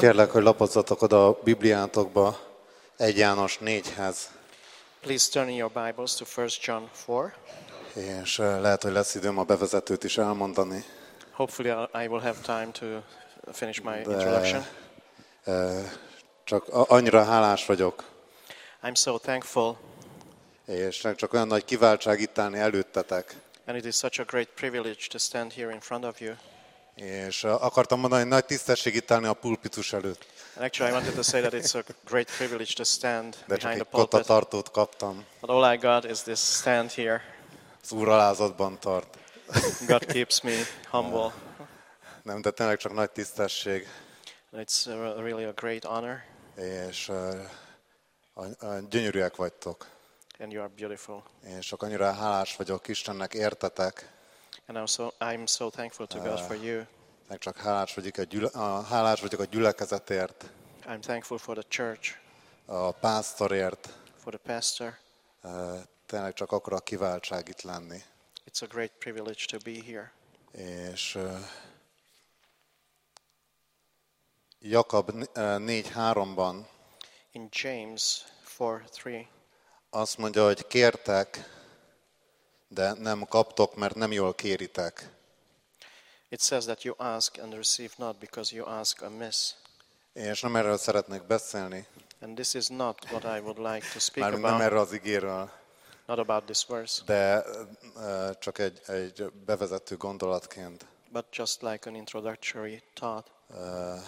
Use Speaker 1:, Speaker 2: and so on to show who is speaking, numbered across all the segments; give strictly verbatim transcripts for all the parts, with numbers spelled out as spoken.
Speaker 1: Kérlek, hogy lapozzatok oda a Bibliátokba egy János négyhez,
Speaker 2: Please turn in your Bibles to First John four.
Speaker 1: és eh, lehet, hogy lesz időm a bevezetőt is elmondani,
Speaker 2: Hopefully I will have time to finish my
Speaker 1: de
Speaker 2: introduction.
Speaker 1: eh, csak a- annyira hálás vagyok,
Speaker 2: I'm so thankful,
Speaker 1: és csak olyan nagy kiváltság itt állni előttetek,
Speaker 2: and it is such a great privilege to stand here in front of you.
Speaker 1: és eh, akartam mondani, hogy nagy tisztesség itt állni a pulpitus előtt,
Speaker 2: And actually I wanted to say that it's a great privilege to stand
Speaker 1: de csak
Speaker 2: behind
Speaker 1: egy
Speaker 2: the pulpit.
Speaker 1: kottatartót kaptam,
Speaker 2: But all I got is this stand here.
Speaker 1: az Úr alázatban tart.
Speaker 2: God keeps me humble.
Speaker 1: Nem, de tényleg csak nagy tisztesség,
Speaker 2: It's a, really a great honor,
Speaker 1: és eh, a- a- gyönyörűek vagytok.
Speaker 2: and you are beautiful.
Speaker 1: És csak annyira hálás vagyok Istennek, értetek.
Speaker 2: And I'm so, I'm so thankful to God for you.
Speaker 1: Meg csak hálás vagyok, a gyüle, a, hálás vagyok a gyülekezetért,
Speaker 2: I'm thankful for the church,
Speaker 1: a pásztorért.
Speaker 2: for the pastor.
Speaker 1: Eh, Tényleg csak akkora kiváltság itt lenni.
Speaker 2: It's a great privilege to be here.
Speaker 1: És eh, Jakab négy háromban
Speaker 2: In James four three,
Speaker 1: azt mondja, hogy kértek, de nem kaptok, mert nem jól kéritek.
Speaker 2: it says that you ask and receive not because you ask amiss.
Speaker 1: És nem erről szeretnék beszélni,
Speaker 2: And this is not what I would like to speak
Speaker 1: mármint nem
Speaker 2: about,
Speaker 1: erről az igéről,
Speaker 2: not about this verse,
Speaker 1: de eh, csak egy, egy bevezető gondolatként,
Speaker 2: but just like an introductory thought
Speaker 1: eh,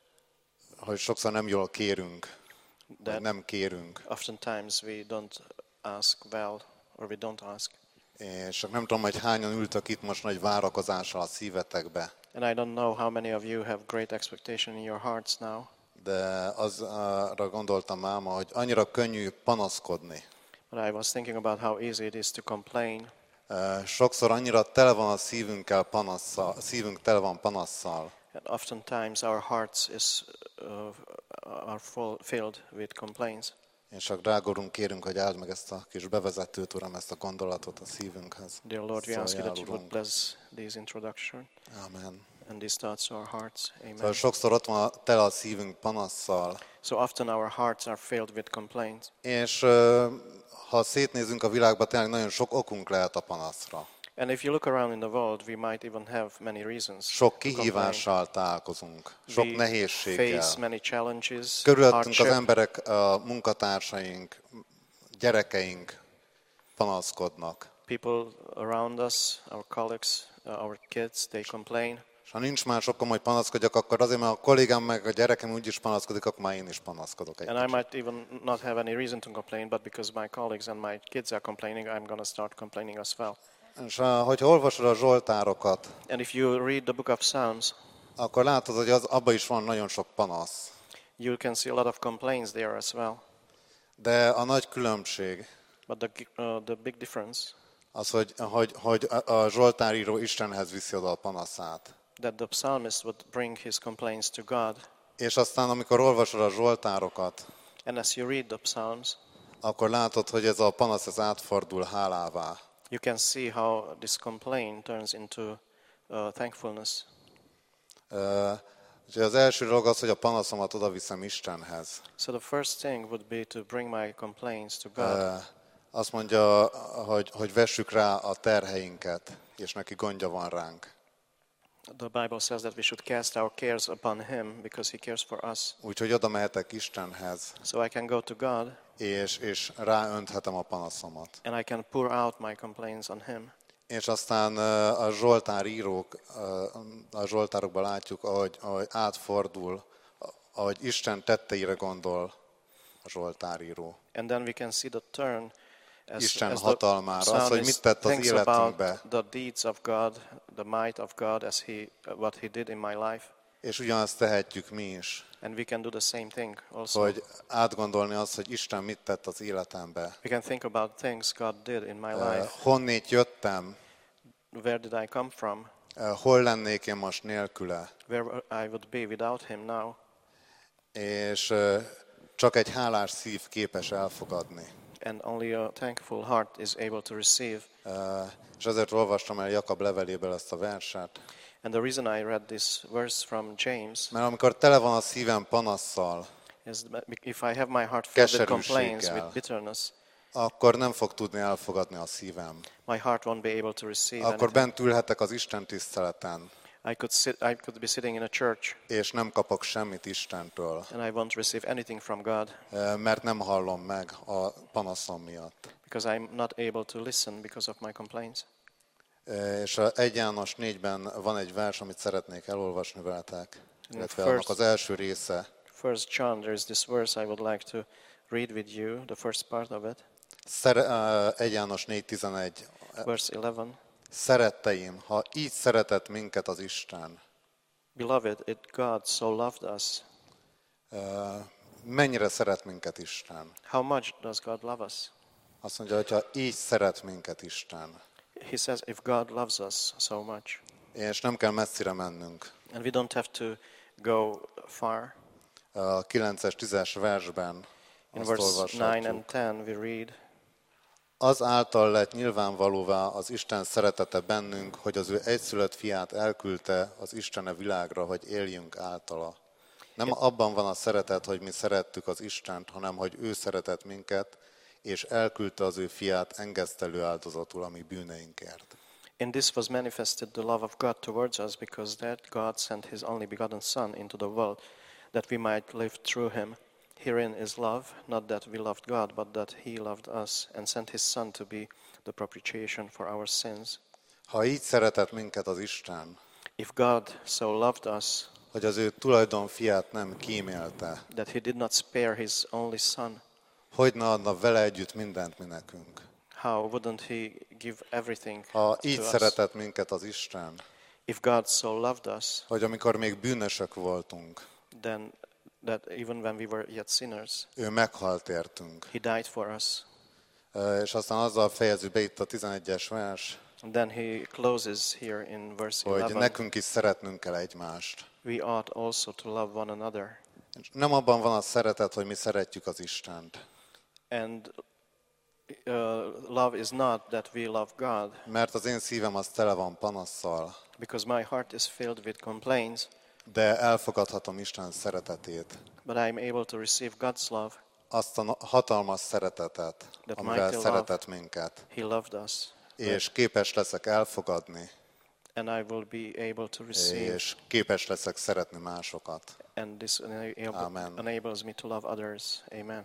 Speaker 1: hogy sokszor nem jól kérünk, vagy
Speaker 2: that
Speaker 1: nem kérünk.
Speaker 2: oftentimes we don't ask well or we don't ask.
Speaker 1: És csak nem tudom, hogy hányan ültök itt most nagy várakozással a szívetekbe,
Speaker 2: And I don't know how many of you have great expectation in your hearts now,
Speaker 1: de az, arra gondoltam máma, hogy annyira könnyű panaszkodni.
Speaker 2: but I was thinking about how easy it is to complain.
Speaker 1: Eh, Sokszor annyira tele van a szívünkkel panasszal, a szívünk tele van panasszal,
Speaker 2: And oftentimes our hearts is uh, are full, filled with complaints.
Speaker 1: és csak drága Urunk, kérünk, hogy áld meg ezt a kis bevezetőt, Uram, ezt a gondolatot a szívünkhöz.
Speaker 2: Dear Lord, we ask you that
Speaker 1: Szóljál,
Speaker 2: you would
Speaker 1: Urunk.
Speaker 2: bless this introduction
Speaker 1: Amen.
Speaker 2: and these thoughts to our hearts. Amen.
Speaker 1: Szóval sokszor ott van a- tele a szívünk panasszal,
Speaker 2: So often our hearts are filled with complaints.
Speaker 1: és eh, ha szétnézünk a világba, tényleg nagyon sok okunk lehet a panaszra.
Speaker 2: And if you look around in the world, we might even have many reasons
Speaker 1: Sok
Speaker 2: to complain.
Speaker 1: kihívással találkozunk, sok
Speaker 2: We
Speaker 1: nehézséggel.
Speaker 2: face many challenges,
Speaker 1: Körülöttünk az
Speaker 2: hardship.
Speaker 1: emberek, a munkatársaink, gyerekeink panaszkodnak.
Speaker 2: People around us, our colleagues, uh, our kids, they complain.
Speaker 1: És ha nincs más okom, hogy panaszkodjak, akkor azért, mert a kollégám meg a gyerekem úgyis panaszkodik, akkor már én is panaszkodok egy
Speaker 2: And I
Speaker 1: kicsit.
Speaker 2: might even not have any reason to complain, but because my colleagues and my kids are complaining, I'm going to start complaining as well.
Speaker 1: És ha- hogyha olvasod a Zsoltárokat,
Speaker 2: And if you read the book of Psalms,
Speaker 1: akkor látod, hogy az, abban is van nagyon sok panasz.
Speaker 2: you can see a lot of complaints there as well.
Speaker 1: De a nagy különbség
Speaker 2: But the, uh, the big difference,
Speaker 1: az, hogy, hogy, hogy a a Zsoltáríró Istenhez viszi oda a panaszát.
Speaker 2: that the psalmist would bring his complaints to God.
Speaker 1: És aztán, amikor olvasod a Zsoltárokat,
Speaker 2: And as you read the Psalms,
Speaker 1: akkor látod, hogy ez a panasz ez átfordul hálává.
Speaker 2: you can see how this complaint turns into uh, thankfulness.
Speaker 1: Uh, Úgyhogy az első dolog az, hogy a panaszomat oda viszem Istenhez.
Speaker 2: So the first thing would be to bring my complaints to God.
Speaker 1: Uh, Azt mondja, hogy, hogy vessük rá a terheinket, és neki gondja van ránk.
Speaker 2: The Bible says that we should cast our cares upon Him because He cares for us.
Speaker 1: Úgyhogy oda mehetek Istenhez,
Speaker 2: So I can go to God
Speaker 1: és, és ráönthetem a panaszomat.
Speaker 2: and I can pour out my complaints on Him.
Speaker 1: És aztán uh, a Zsoltár írók, uh, a Zsoltárokban látjuk, ahogy, ahogy átfordul, ahogy Isten tetteire gondol a Zsoltáríró.
Speaker 2: And then we can see the turn as,
Speaker 1: Isten
Speaker 2: as the
Speaker 1: hatalmára, az, hogy mit
Speaker 2: psalmist
Speaker 1: tett az
Speaker 2: thinks about
Speaker 1: életünkbe.
Speaker 2: the deeds of God, the might of God, as he, what He did in my life.
Speaker 1: És ugyanazt tehetjük mi is,
Speaker 2: And we can do the same thing also.
Speaker 1: hogy átgondolni azt, hogy Isten mit tett az életembe.
Speaker 2: We can think about things God did in my
Speaker 1: Uh,
Speaker 2: life.
Speaker 1: Honnét jöttem,
Speaker 2: Where did I come from?
Speaker 1: uh, hol lennék én most nélküle.
Speaker 2: Where I would be without Him now.
Speaker 1: És uh, csak egy hálás szív képes elfogadni.
Speaker 2: and only a thankful heart is able to receive.
Speaker 1: Uh, és ezért olvastam el Jakab leveléből ezt a verset.
Speaker 2: And the reason I read this verse from James
Speaker 1: Mert amikor tele van a szívem panasszal,
Speaker 2: is that if I have my heart filled with complaints,
Speaker 1: keserűséggel,
Speaker 2: with bitterness,
Speaker 1: akkor nem fog tudni elfogadni a szívem.
Speaker 2: my heart won't be able to receive
Speaker 1: Akkor
Speaker 2: anything.
Speaker 1: bent ülhetek az Isten tiszteleten,
Speaker 2: I could sit, I could be sitting in a church
Speaker 1: és nem kapok semmit Istentől,
Speaker 2: and I won't receive anything from God
Speaker 1: uh, mert nem hallom meg a panaszom miatt.
Speaker 2: because I'm not able to listen because of my complaints.
Speaker 1: Uh, És a egy János négyben van egy vers, amit szeretnék elolvasni veletek, illetve annak az első része.
Speaker 2: First John, there is this verse I would like to read with you, the first part of it.
Speaker 1: Szere, uh, egy János négy tizenegy.
Speaker 2: Verse eleven.
Speaker 1: Szeretteim, ha így szeretett minket az Isten,
Speaker 2: Beloved, it God so loved us.
Speaker 1: uh, mennyire szeret minket Isten?
Speaker 2: How much does God love us?
Speaker 1: Azt mondja, hogy ha így szeret minket Isten,
Speaker 2: He says, if God loves us so much,
Speaker 1: és nem kell messzire mennünk.
Speaker 2: and we don't have to go far.
Speaker 1: A kilences, tízes versben
Speaker 2: In
Speaker 1: azt
Speaker 2: verse nine and
Speaker 1: olvashatjuk.
Speaker 2: ten we read,
Speaker 1: Az által lett nyilvánvalóvá az Isten szeretete bennünk, hogy az ő egyszülött fiát elküldte az Istene világra, hogy éljünk általa. Nem abban van a szeretet, hogy mi szerettük az Istent, hanem hogy ő szeretett minket, és elküldte az ő fiát engesztelő áldozatul a mi bűneinkért.
Speaker 2: In this was manifested the love of God towards us, because that God sent his only begotten Son into the world, that we might live through him. Herein is love, not that we loved God, but that he loved us, and sent his Son to be the propitiation for our sins.
Speaker 1: Ha így szeretett minket az Isten,
Speaker 2: If God so loved us,
Speaker 1: hogy az ő tulajdon fiát nem kímélte,
Speaker 2: that he did not spare his only Son,
Speaker 1: hogy ne adna vele együtt mindent mi nekünk.
Speaker 2: how wouldn't he give everything
Speaker 1: Ha
Speaker 2: to
Speaker 1: így
Speaker 2: us?
Speaker 1: szeretett minket az Isten,
Speaker 2: If God so loved us,
Speaker 1: hogy amikor még bűnösök voltunk,
Speaker 2: then that even when we were yet sinners,
Speaker 1: ő meghalt értünk.
Speaker 2: he died for us.
Speaker 1: És aztán azzal fejezi be itt a tizenegyes vers,
Speaker 2: And then he closes here in verse
Speaker 1: hogy
Speaker 2: eleven.
Speaker 1: nekünk is szeretnünk kell egymást.
Speaker 2: We ought also to love one another.
Speaker 1: És nem abban van a szeretet, hogy mi szeretjük az Istent.
Speaker 2: And uh, love is not that we love God,
Speaker 1: Mert az én szívem az tele van panasszal,
Speaker 2: because my heart is filled with complaints,
Speaker 1: de elfogadhatom Isten szeretetét.
Speaker 2: but I am able to receive God's love.
Speaker 1: Azt a hatalmas szeretetet,
Speaker 2: That
Speaker 1: amivel
Speaker 2: mighty
Speaker 1: szeretett minket.
Speaker 2: He loved us,
Speaker 1: És képes leszek elfogadni,
Speaker 2: and I will be able to receive,
Speaker 1: és képes leszek szeretni másokat.
Speaker 2: and this enable,
Speaker 1: Amen.
Speaker 2: enables me to love others. Amen.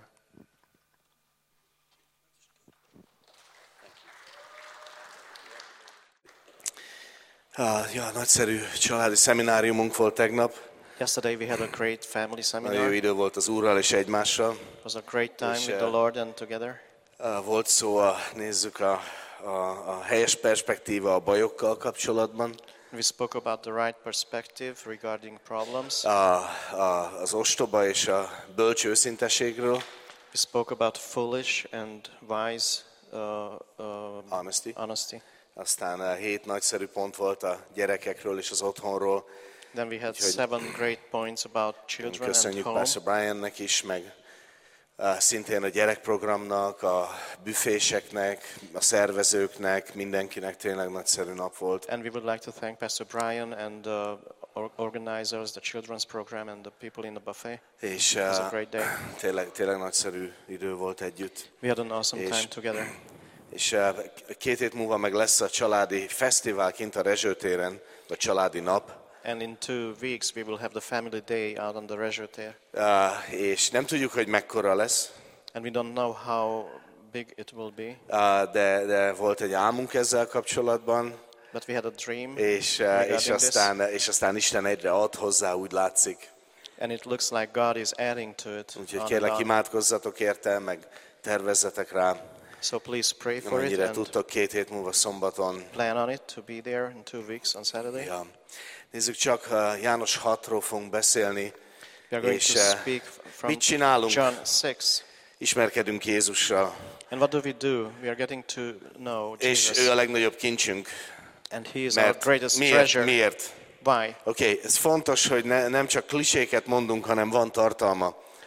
Speaker 3: Ah, ja, nagyszerű családi szemináriumunk volt tegnap.
Speaker 2: Yesterday we had a great family
Speaker 3: Nagyon
Speaker 2: seminar.
Speaker 3: jó
Speaker 2: It
Speaker 3: idő volt az Úrral és egymással.
Speaker 2: was a great time
Speaker 3: És,
Speaker 2: with the
Speaker 3: uh,
Speaker 2: Lord and together.
Speaker 3: Ah, volt szó, a, nézzük a, a, a helyes perspektíva a bajokkal kapcsolatban.
Speaker 2: We spoke about the right perspective regarding problems.
Speaker 3: A, a, az ostoba és a bölcs őszinteségről.
Speaker 2: We spoke about foolish and wise uh, uh,
Speaker 3: Honesty.
Speaker 2: honesty.
Speaker 3: Aztán a hét nagyszerű pont volt a gyerekekről és az otthonról.
Speaker 2: Then we had
Speaker 3: Úgyhogy
Speaker 2: seven great points about children and
Speaker 3: Köszönjük
Speaker 2: home.
Speaker 3: Pastor Briannek is, meg uh, szintén a gyerekprogramnak, a büféseknek, a szervezőknek, mindenkinek tényleg nagyszerű nap volt.
Speaker 2: And we would like to thank Pastor Brian and the or- organizers, the children's program and the people in the buffet.
Speaker 3: És
Speaker 2: It was a
Speaker 3: uh,
Speaker 2: great day.
Speaker 3: tényleg, tényleg nagyszerű idő volt együtt.
Speaker 2: We had an awesome
Speaker 3: És-
Speaker 2: time together.
Speaker 3: És uh, két hét múlva meg lesz a családi fesztivál kint a Rezsőtéren, a családi nap.
Speaker 2: And in two weeks we will have the family day out on the Rezsőtér.
Speaker 3: Uh, és nem tudjuk, hogy mekkora lesz,
Speaker 2: And we don't know how big it will be,
Speaker 3: uh, de, de volt egy álmunk ezzel kapcsolatban,
Speaker 2: but we had a dream
Speaker 3: és, uh,
Speaker 2: regarding
Speaker 3: és, aztán, és aztán Isten egyre ad hozzá, úgy látszik.
Speaker 2: this, and it looks like God is adding to it.
Speaker 3: Úgyhogy
Speaker 2: on and
Speaker 3: kérlek,
Speaker 2: on.
Speaker 3: imádkozzatok érte, meg tervezzetek rá.
Speaker 2: So please pray for it
Speaker 3: Amennyire
Speaker 2: and
Speaker 3: tudtok, két hét múlva szombaton.
Speaker 2: plan on it to be there in two weeks on Saturday.
Speaker 3: Ja. Nézzük csak, uh, János hatról fogunk beszélni.
Speaker 2: We are going
Speaker 3: És,
Speaker 2: to
Speaker 3: uh,
Speaker 2: speak from
Speaker 3: mit csinálunk?
Speaker 2: John six.
Speaker 3: Ismerkedünk Jézussal,
Speaker 2: And what do we do? We are getting to know
Speaker 3: és
Speaker 2: Jesus.
Speaker 3: ő a legnagyobb kincsünk.
Speaker 2: And he is our
Speaker 3: Mert
Speaker 2: greatest
Speaker 3: miért?
Speaker 2: treasure.
Speaker 3: Miért?
Speaker 2: Why?
Speaker 3: Oké, okay, ez fontos, hogy ne, nem csak kliséket mondunk, hanem van tartalma.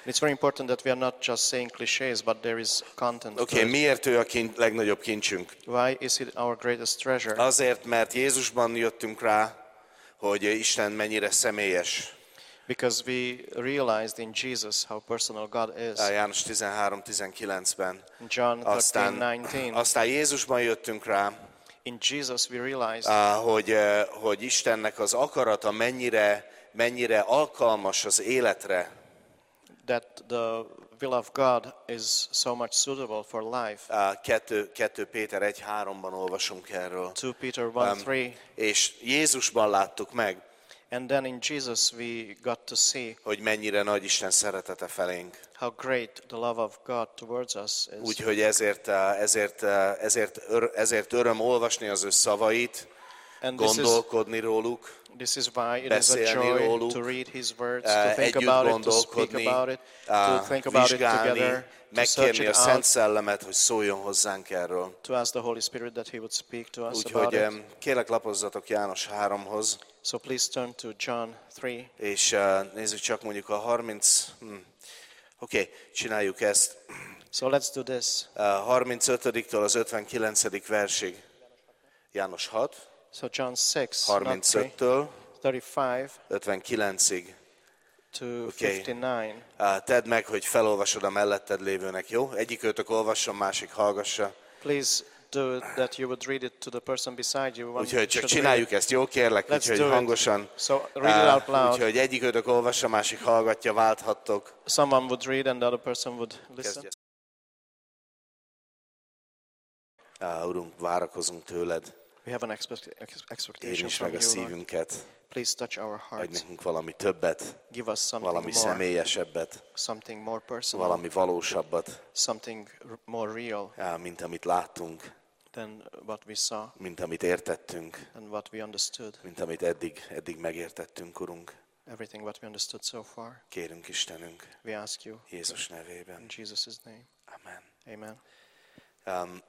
Speaker 2: It's very important that we are not just saying clichés, but there is content.
Speaker 3: Oké, okay, miért ő a kincs, legnagyobb kincsünk?
Speaker 2: Why is it our greatest treasure?
Speaker 3: Azért, mert Jézusban jöttünk rá, hogy Isten mennyire személyes.
Speaker 2: Because we realized in Jesus how personal God is.
Speaker 3: János tizenhárom tizenkilencben.
Speaker 2: John
Speaker 3: Aztán,
Speaker 2: thirteen nineteen.
Speaker 3: aztán Jézusban jöttünk rá,
Speaker 2: In Jesus we realized
Speaker 3: hogy, hogy Istennek az akarata mennyire, mennyire alkalmas az életre.
Speaker 2: that the will of God is so much suitable for life.
Speaker 3: kettő Péter egy háromban olvasunk erről.
Speaker 2: two Peter one three.
Speaker 3: És Jézusban láttuk meg,
Speaker 2: And then in Jesus we got to see
Speaker 3: hogy mennyire nagy Isten szeretete felénk.
Speaker 2: how great the love of God towards us is.
Speaker 3: Úgyhogy ezért, ezért, ezért, ezért öröm olvasni az ő szavait,
Speaker 2: And this is,
Speaker 3: gondolkodni róluk,
Speaker 2: this is why it is a
Speaker 3: beszélni
Speaker 2: joy
Speaker 3: róluk,
Speaker 2: to read His words, to think
Speaker 3: együtt
Speaker 2: about it, to speak
Speaker 3: gondolkodni,
Speaker 2: about it, to think about it
Speaker 3: vizsgálni,
Speaker 2: together, to search
Speaker 3: megkérni a
Speaker 2: it
Speaker 3: Szent
Speaker 2: out,
Speaker 3: Szellemet, hogy szóljon hozzánk erről.
Speaker 2: to ask the Holy Spirit that He would speak to us about
Speaker 3: Úgyhogy
Speaker 2: it.
Speaker 3: em, kérlek lapozzatok János háromhoz,
Speaker 2: So please turn to John three.
Speaker 3: és uh, nézzük csak mondjuk a harminc... Hm. Oké, okay, csináljuk ezt.
Speaker 2: So let's do this.
Speaker 3: Uh, harmincötödiktől az ötvenkilencedik versig. János hat,
Speaker 2: So John six, not three,
Speaker 3: harmincöttől
Speaker 2: thirty-five
Speaker 3: ötvenkilencig.
Speaker 2: to
Speaker 3: Okay.
Speaker 2: fifty-nine.
Speaker 3: Uh, tedd meg, hogy felolvasod a melletted lévőnek, jó? Egyikőtök olvasson, másik hallgassa.
Speaker 2: Please do it that you would read it to the person beside you. One
Speaker 3: Úgyhogy csak
Speaker 2: should
Speaker 3: csináljuk
Speaker 2: read
Speaker 3: ezt, jó? Kérlek,
Speaker 2: Let's
Speaker 3: úgyhogy
Speaker 2: do it.
Speaker 3: hangosan.
Speaker 2: it. So read it out
Speaker 3: Uh,
Speaker 2: loud.
Speaker 3: úgyhogy egyikőtök olvassa, másik hallgatja, válthattok.
Speaker 2: Someone would read and the other person would listen.
Speaker 3: Kezdj. Uh, Urunk, várakozunk tőled.
Speaker 2: We have an expect- ex-
Speaker 3: Érj
Speaker 2: expectation
Speaker 3: is
Speaker 2: from
Speaker 3: meg a
Speaker 2: you, Lord.
Speaker 3: szívünket.
Speaker 2: Please touch our
Speaker 3: Adj
Speaker 2: hearts.
Speaker 3: nekünk valami többet,
Speaker 2: Give us something
Speaker 3: valami
Speaker 2: more,
Speaker 3: személyesebbet,
Speaker 2: something more personal,
Speaker 3: valami valósabbat,
Speaker 2: something r- more real
Speaker 3: uh, mint amit láttunk,
Speaker 2: than what we saw
Speaker 3: mint amit értettünk,
Speaker 2: and what we understood.
Speaker 3: mint amit eddig, eddig megértettünk, Urunk.
Speaker 2: Everything what we understood so far.
Speaker 3: Kérünk Istenünk,
Speaker 2: We ask you
Speaker 3: Jézus nevében.
Speaker 2: in Jesus' name.
Speaker 3: Amen.
Speaker 2: Amen.
Speaker 3: Um,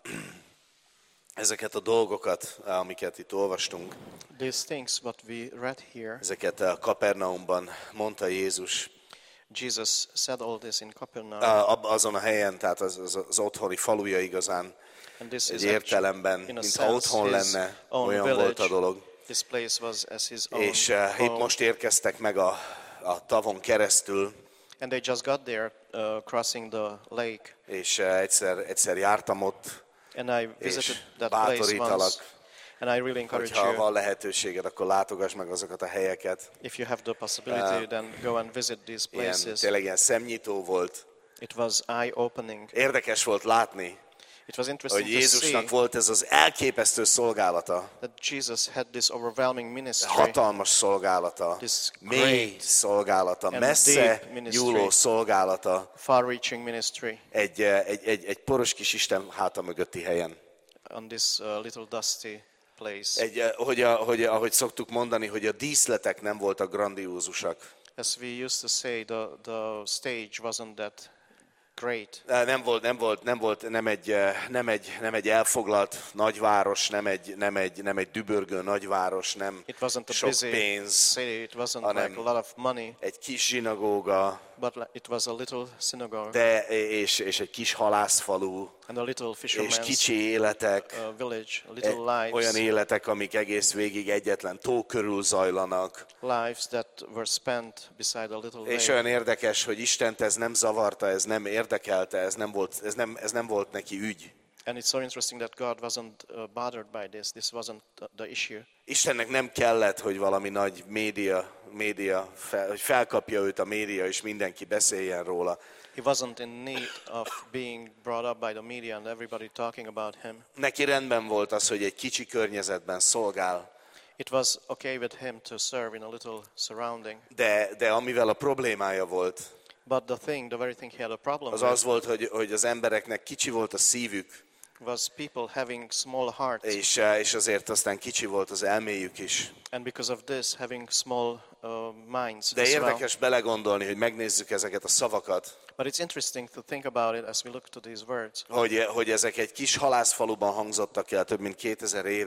Speaker 3: ezeket a dolgokat, amiket itt olvastunk,
Speaker 2: These things what we read here,
Speaker 3: ezeket a Kapernaumban mondta Jézus,
Speaker 2: Jesus said all this in Capernaum,
Speaker 3: a- azon a helyen, tehát az, az, az otthoni faluja igazán,
Speaker 2: and this is
Speaker 3: egy
Speaker 2: actually,
Speaker 3: értelemben,
Speaker 2: in a
Speaker 3: mintha
Speaker 2: sense,
Speaker 3: otthon
Speaker 2: his
Speaker 3: lenne,
Speaker 2: own
Speaker 3: olyan
Speaker 2: village.
Speaker 3: volt a dolog.
Speaker 2: This place was as his own
Speaker 3: És uh, itt
Speaker 2: home.
Speaker 3: most érkeztek meg a, a tavon keresztül,
Speaker 2: And they just got there, uh, crossing the lake.
Speaker 3: és uh, egyszer, egyszer jártam ott,
Speaker 2: And I
Speaker 3: és
Speaker 2: visited that place once.
Speaker 3: bátorítalak,
Speaker 2: And I really encourage
Speaker 3: hogyha
Speaker 2: you,
Speaker 3: van lehetőséged, akkor látogass meg azokat a helyeket.
Speaker 2: if you have the possibility, then go and visit these
Speaker 3: Ilyen,
Speaker 2: places.
Speaker 3: tényleg ilyen szemnyitó volt.
Speaker 2: It was eye-opening.
Speaker 3: Érdekes volt látni,
Speaker 2: It was interesting
Speaker 3: hogy
Speaker 2: to
Speaker 3: Jézusnak
Speaker 2: see
Speaker 3: volt ez az elképesztő szolgálata,
Speaker 2: that Jesus had this overwhelming ministry,
Speaker 3: hatalmas szolgálata,
Speaker 2: This
Speaker 3: mély
Speaker 2: great
Speaker 3: szolgálata,
Speaker 2: and
Speaker 3: messze
Speaker 2: deep ministry.
Speaker 3: nyúló szolgálata
Speaker 2: far-reaching ministry
Speaker 3: egy, egy, egy, egy poros kis Isten háta mögötti helyen.
Speaker 2: on this uh, little dusty place.
Speaker 3: Egy, eh, hogy, a, hogy ahogy szoktuk mondani, hogy a díszletek nem voltak grandiózusak.
Speaker 2: As we used to say, the, the stage wasn't that great.
Speaker 3: Eh, Nem volt, nem volt, nem volt, nem egy, eh, nem egy, nem egy elfoglalt nagyváros, nem egy, nem egy, nem egy dübörgő nagyváros, nem
Speaker 2: It wasn't a
Speaker 3: sok
Speaker 2: busy
Speaker 3: pénz,
Speaker 2: city, it wasn't
Speaker 3: hanem
Speaker 2: like a lot of money,
Speaker 3: egy kis zsinagóga,
Speaker 2: but li- it was a little synagogue
Speaker 3: de, és, és egy kis halászfalu,
Speaker 2: and a little
Speaker 3: és
Speaker 2: fisherman's
Speaker 3: kicsi életek,
Speaker 2: uh, village, little
Speaker 3: e-
Speaker 2: lives,
Speaker 3: olyan életek, amik egész végig egyetlen tó körül zajlanak.
Speaker 2: lives that were spent beside a little
Speaker 3: És
Speaker 2: lake.
Speaker 3: olyan érdekes, hogy Istent ez nem zavarta, ez nem érdekelte, ez nem volt, ez nem, ez nem volt neki ügy.
Speaker 2: And it's so interesting that God wasn't uh, bothered by this. This wasn't the, the issue.
Speaker 3: Istennek nem kellett, hogy valami nagy média, média fel, hogy felkapja őt a média, és mindenki beszéljen róla.
Speaker 2: He wasn't in need of being brought up by the media and everybody talking about him.
Speaker 3: Neki rendben volt az, hogy egy kicsi környezetben szolgál,
Speaker 2: It was okay with him to serve in a little surrounding.
Speaker 3: de, de amivel a problémája volt,
Speaker 2: But the thing, the very thing he had a problem
Speaker 3: az
Speaker 2: with
Speaker 3: az volt, hogy, hogy az embereknek kicsi volt a szívük,
Speaker 2: was people having small hearts.
Speaker 3: és, és azért aztán kicsi volt az elméjük is.
Speaker 2: And because of this, having small uh, minds
Speaker 3: De
Speaker 2: as well.
Speaker 3: érdekes belegondolni, hogy megnézzük ezeket a szavakat,
Speaker 2: But it's interesting to think about it as we look to these words.
Speaker 3: hogy, hogy ezek egy kis halászfaluban hangzottak el több mint kétezer éve,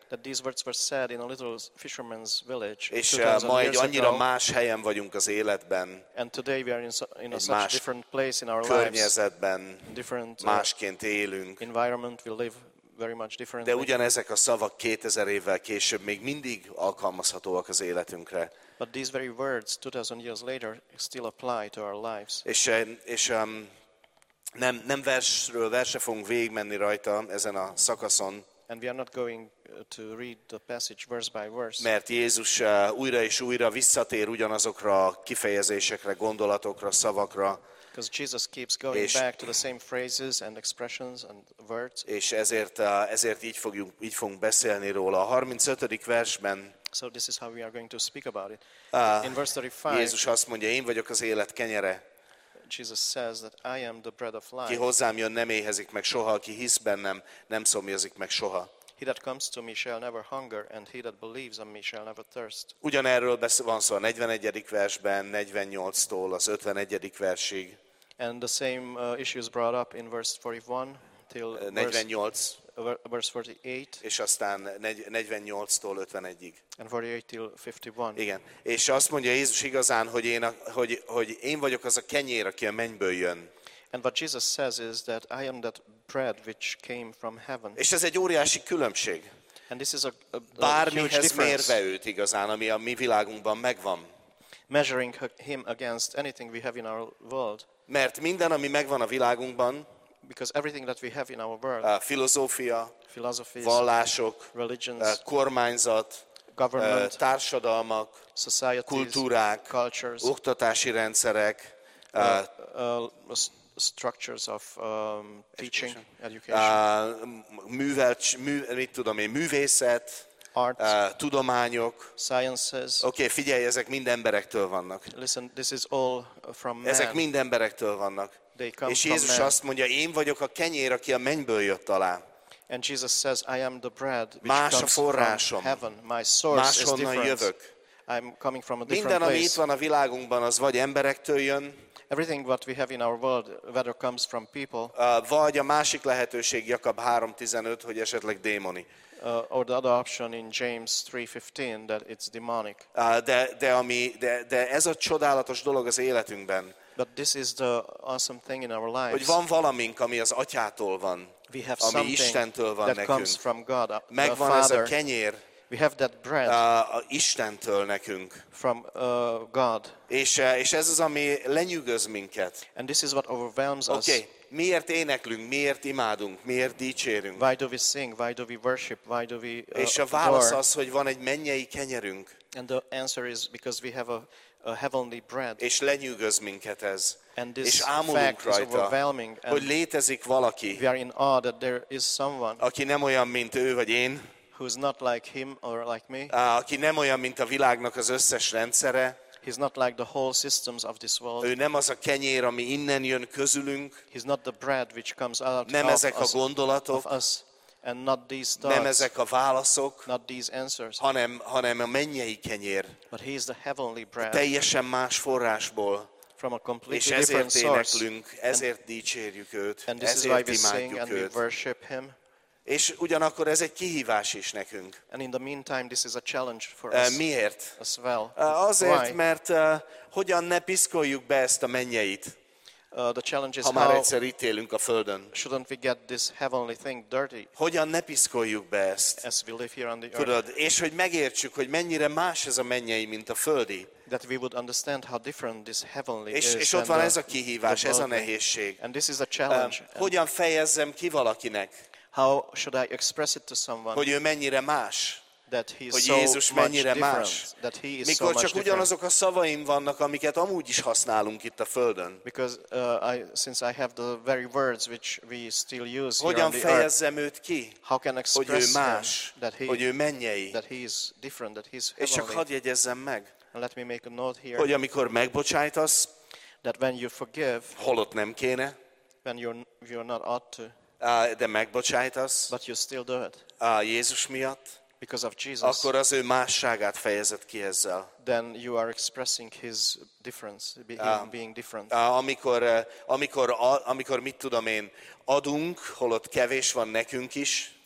Speaker 2: That these words were said in a little fisherman's village
Speaker 3: És
Speaker 2: two
Speaker 3: uh,
Speaker 2: thousand
Speaker 3: ma egy
Speaker 2: years
Speaker 3: annyira
Speaker 2: ago.
Speaker 3: más helyen vagyunk az életben,
Speaker 2: And today we are in, so, in a
Speaker 3: egy
Speaker 2: such
Speaker 3: más
Speaker 2: different place in our lives,
Speaker 3: környezetben,
Speaker 2: different uh,
Speaker 3: másként élünk.
Speaker 2: environment. We live very much
Speaker 3: De
Speaker 2: differently.
Speaker 3: ugyanezek a szavak kétezer évvel később még mindig alkalmazhatóak az életünkre.
Speaker 2: But these very words, two thousand years later, still apply to our lives.
Speaker 3: És, és um, nem, nem versről versre fogunk végigmenni rajta ezen a szakaszon,
Speaker 2: And we are not going uh, to read the passage verse by verse.
Speaker 3: mert Jézus uh, újra és újra visszatér ugyanazokra a kifejezésekre, gondolatokra, szavakra,
Speaker 2: Because Jesus keeps going
Speaker 3: és,
Speaker 2: back to the same phrases and expressions and words.
Speaker 3: és ezért, uh, ezért így, fogjuk, így fogunk beszélni róla. A harmincötödik versben
Speaker 2: So this is how we are going to speak about it.
Speaker 3: uh,
Speaker 2: In verse thirty-five,
Speaker 3: Jézus azt mondja, én vagyok az élet kenyere,
Speaker 2: Jesus says that I am the bread of
Speaker 3: ki
Speaker 2: life.
Speaker 3: hozzám jön, nem éhezik meg soha, aki hisz bennem, nem szomjazik meg soha.
Speaker 2: He that comes to me shall never hunger, and he that believes on me shall never thirst.
Speaker 3: Ugyanerről besz- van szó a negyvenegyedik versben, negyvennyolctól az ötvenegyedik versig.
Speaker 2: And the same uh, issue is brought up in verse forty-one till verse,
Speaker 3: negyvennyolc,
Speaker 2: uh, verse forty-eight,
Speaker 3: és aztán negy- negyvennyolctól ötvenegyig.
Speaker 2: and forty-eight till fifty-one.
Speaker 3: Igen. És azt mondja Jézus igazán, hogy én, a, hogy, hogy én vagyok az a kenyér, aki a mennyből jön.
Speaker 2: And what Jesus says is that I am that bread which came from heaven.
Speaker 3: És ez egy óriási különbség.
Speaker 2: And this is a, a, a huge
Speaker 3: Bármihez
Speaker 2: difference.
Speaker 3: mérve őt igazán, ami a mi világunkban megvan.
Speaker 2: Measuring him against anything we have in our world.
Speaker 3: Mert minden, ami megvan a világunkban,
Speaker 2: Because everything that we have in our world,
Speaker 3: a filozófia,
Speaker 2: philosophies,
Speaker 3: vallások,
Speaker 2: religions,
Speaker 3: a kormányzat, a
Speaker 2: government,
Speaker 3: társadalmak,
Speaker 2: societies,
Speaker 3: kultúrák,
Speaker 2: cultures,
Speaker 3: oktatási rendszerek,
Speaker 2: uh, uh, s- structures of um, teaching, education,
Speaker 3: a művelt, mű, mit tudom én, művészet,
Speaker 2: arts,
Speaker 3: a tudományok.
Speaker 2: sciences.
Speaker 3: Oké, okay, figyelj, ezek mind emberektől vannak.
Speaker 2: Listen, this is all from man.
Speaker 3: Ezek mind emberektől vannak.
Speaker 2: They come
Speaker 3: És
Speaker 2: from
Speaker 3: Jézus
Speaker 2: man.
Speaker 3: azt mondja, én vagyok a kenyér, aki a mennyből jött alá.
Speaker 2: And Jesus says, I am the bread which
Speaker 3: Más a
Speaker 2: comes from
Speaker 3: forrásom.
Speaker 2: heaven. My source is
Speaker 3: Máshonnan
Speaker 2: different.
Speaker 3: jövök.
Speaker 2: I'm coming from a different
Speaker 3: Minden, ami itt
Speaker 2: place.
Speaker 3: van a világunkban, az vagy emberektől jön,
Speaker 2: Everything what we have in our world, whether comes from people,
Speaker 3: uh, vagy a másik lehetőség, Jakab három tizenöt, hogy esetleg démoni.
Speaker 2: uh, or the other option in James three fifteen, that it's demonic.
Speaker 3: Uh, de, de, ami, de, de ez a csodálatos dolog az életünkben,
Speaker 2: But this is the awesome thing in our lives.
Speaker 3: hogy van valamink, ami az atyától van,
Speaker 2: We have
Speaker 3: ami
Speaker 2: something
Speaker 3: Istentől van
Speaker 2: that
Speaker 3: nekünk.
Speaker 2: comes from God, uh, the
Speaker 3: Megvan ez a
Speaker 2: Father.
Speaker 3: kenyér
Speaker 2: We have that bread
Speaker 3: uh, a Istentől nekünk.
Speaker 2: from uh, God.
Speaker 3: És, uh, és ez az, ami lenyűgöz minket.
Speaker 2: And this is what overwhelms us.
Speaker 3: Oké, okay. Miért éneklünk, miért imádunk, miért dicsérünk?
Speaker 2: Why do we sing? Why do we worship? Why do we uh,
Speaker 3: És a válasz
Speaker 2: adore?
Speaker 3: az, hogy van egy mennyei kenyerünk,
Speaker 2: And the answer is because we have a, a heavenly bread.
Speaker 3: és lenyűgöz minket ez.
Speaker 2: And
Speaker 3: És
Speaker 2: this
Speaker 3: ámulunk
Speaker 2: fact is
Speaker 3: rajta,
Speaker 2: overwhelming.
Speaker 3: hogy
Speaker 2: And
Speaker 3: létezik valaki,
Speaker 2: we are in awe that there is someone
Speaker 3: aki nem olyan, mint ő vagy én,
Speaker 2: who's not like him or like me.
Speaker 3: á, aki nem olyan, mint a világnak az összes rendszere.
Speaker 2: He's not like the whole systems of this world.
Speaker 3: Ő nem az a kenyér, ami innen jön közülünk,
Speaker 2: He's not the bread which comes out
Speaker 3: nem
Speaker 2: of
Speaker 3: ezek a
Speaker 2: us,
Speaker 3: gondolatok,
Speaker 2: of us, and not these
Speaker 3: nem
Speaker 2: thoughts,
Speaker 3: ezek a válaszok,
Speaker 2: not these answers,
Speaker 3: hanem, hanem a mennyei kenyér,
Speaker 2: but he is the heavenly bread
Speaker 3: teljesen más forrásból.
Speaker 2: from a
Speaker 3: És
Speaker 2: completely different
Speaker 3: ezért
Speaker 2: source.
Speaker 3: éneklünk, ezért dicsérjük őt,
Speaker 2: And this is why
Speaker 3: ezért
Speaker 2: we sing
Speaker 3: imádjuk
Speaker 2: and we
Speaker 3: őt.
Speaker 2: worship him.
Speaker 3: És ugyanakkor ez egy kihívás is nekünk.
Speaker 2: And in the meantime, this is a challenge for
Speaker 3: Uh,
Speaker 2: us
Speaker 3: Miért?
Speaker 2: as well.
Speaker 3: Uh, Azért,
Speaker 2: Why?
Speaker 3: mert uh, hogyan ne piszkoljuk be ezt a mennyeit,
Speaker 2: Uh, the challenge is
Speaker 3: ha már
Speaker 2: how
Speaker 3: egyszer itt élünk a Földön.
Speaker 2: shouldn't we get this heavenly thing dirty
Speaker 3: Hogyan ne piszkoljuk be ezt?
Speaker 2: as we live here on the earth?
Speaker 3: Tudod, és hogy megértsük, hogy mennyire más ez a mennyei, mint a földi.
Speaker 2: That we would understand how different this heavenly
Speaker 3: És,
Speaker 2: is.
Speaker 3: és ott
Speaker 2: than
Speaker 3: van
Speaker 2: the-
Speaker 3: ez a kihívás,
Speaker 2: the
Speaker 3: ez a
Speaker 2: worldly.
Speaker 3: nehézség.
Speaker 2: And this is a
Speaker 3: Uh,
Speaker 2: challenge. And
Speaker 3: Hogyan fejezzem ki valakinek,
Speaker 2: how should I express it to someone
Speaker 3: hogy ő mennyire más?
Speaker 2: that he is
Speaker 3: hogy
Speaker 2: so
Speaker 3: Jézus
Speaker 2: much
Speaker 3: mennyire
Speaker 2: different?
Speaker 3: más.
Speaker 2: That he is so
Speaker 3: Mikor
Speaker 2: much
Speaker 3: csak
Speaker 2: different.
Speaker 3: ugyanazok a szavaim vannak, amiket amúgy is használunk itt a Földön.
Speaker 2: Because uh, I, since I have the very words which we still use here
Speaker 3: Hogyan
Speaker 2: on the earth,
Speaker 3: fejezzem őt ki,
Speaker 2: how can I
Speaker 3: hogy ő
Speaker 2: express
Speaker 3: más,
Speaker 2: him that he,
Speaker 3: hogy ő mennyei.
Speaker 2: that he is different, that he is
Speaker 3: És csak
Speaker 2: heavenly?
Speaker 3: hadd jegyezzem meg,
Speaker 2: And let me make a note here
Speaker 3: hogy amikor megbocsájtasz,
Speaker 2: that when you forgive,
Speaker 3: holott nem kéne,
Speaker 2: when you're, you're not ought to,
Speaker 3: á, de megbocsájtasz
Speaker 2: but you still do it
Speaker 3: á, Jézus miatt,
Speaker 2: because of Jesus,
Speaker 3: akkor az ő másságát fejezed ki ezzel.
Speaker 2: then you are expressing his difference, be- him
Speaker 3: Ah.
Speaker 2: being different.
Speaker 3: Á, Amikor, eh, amikor, a- amikor mit tudom én, adunk, holott kevés van nekünk is,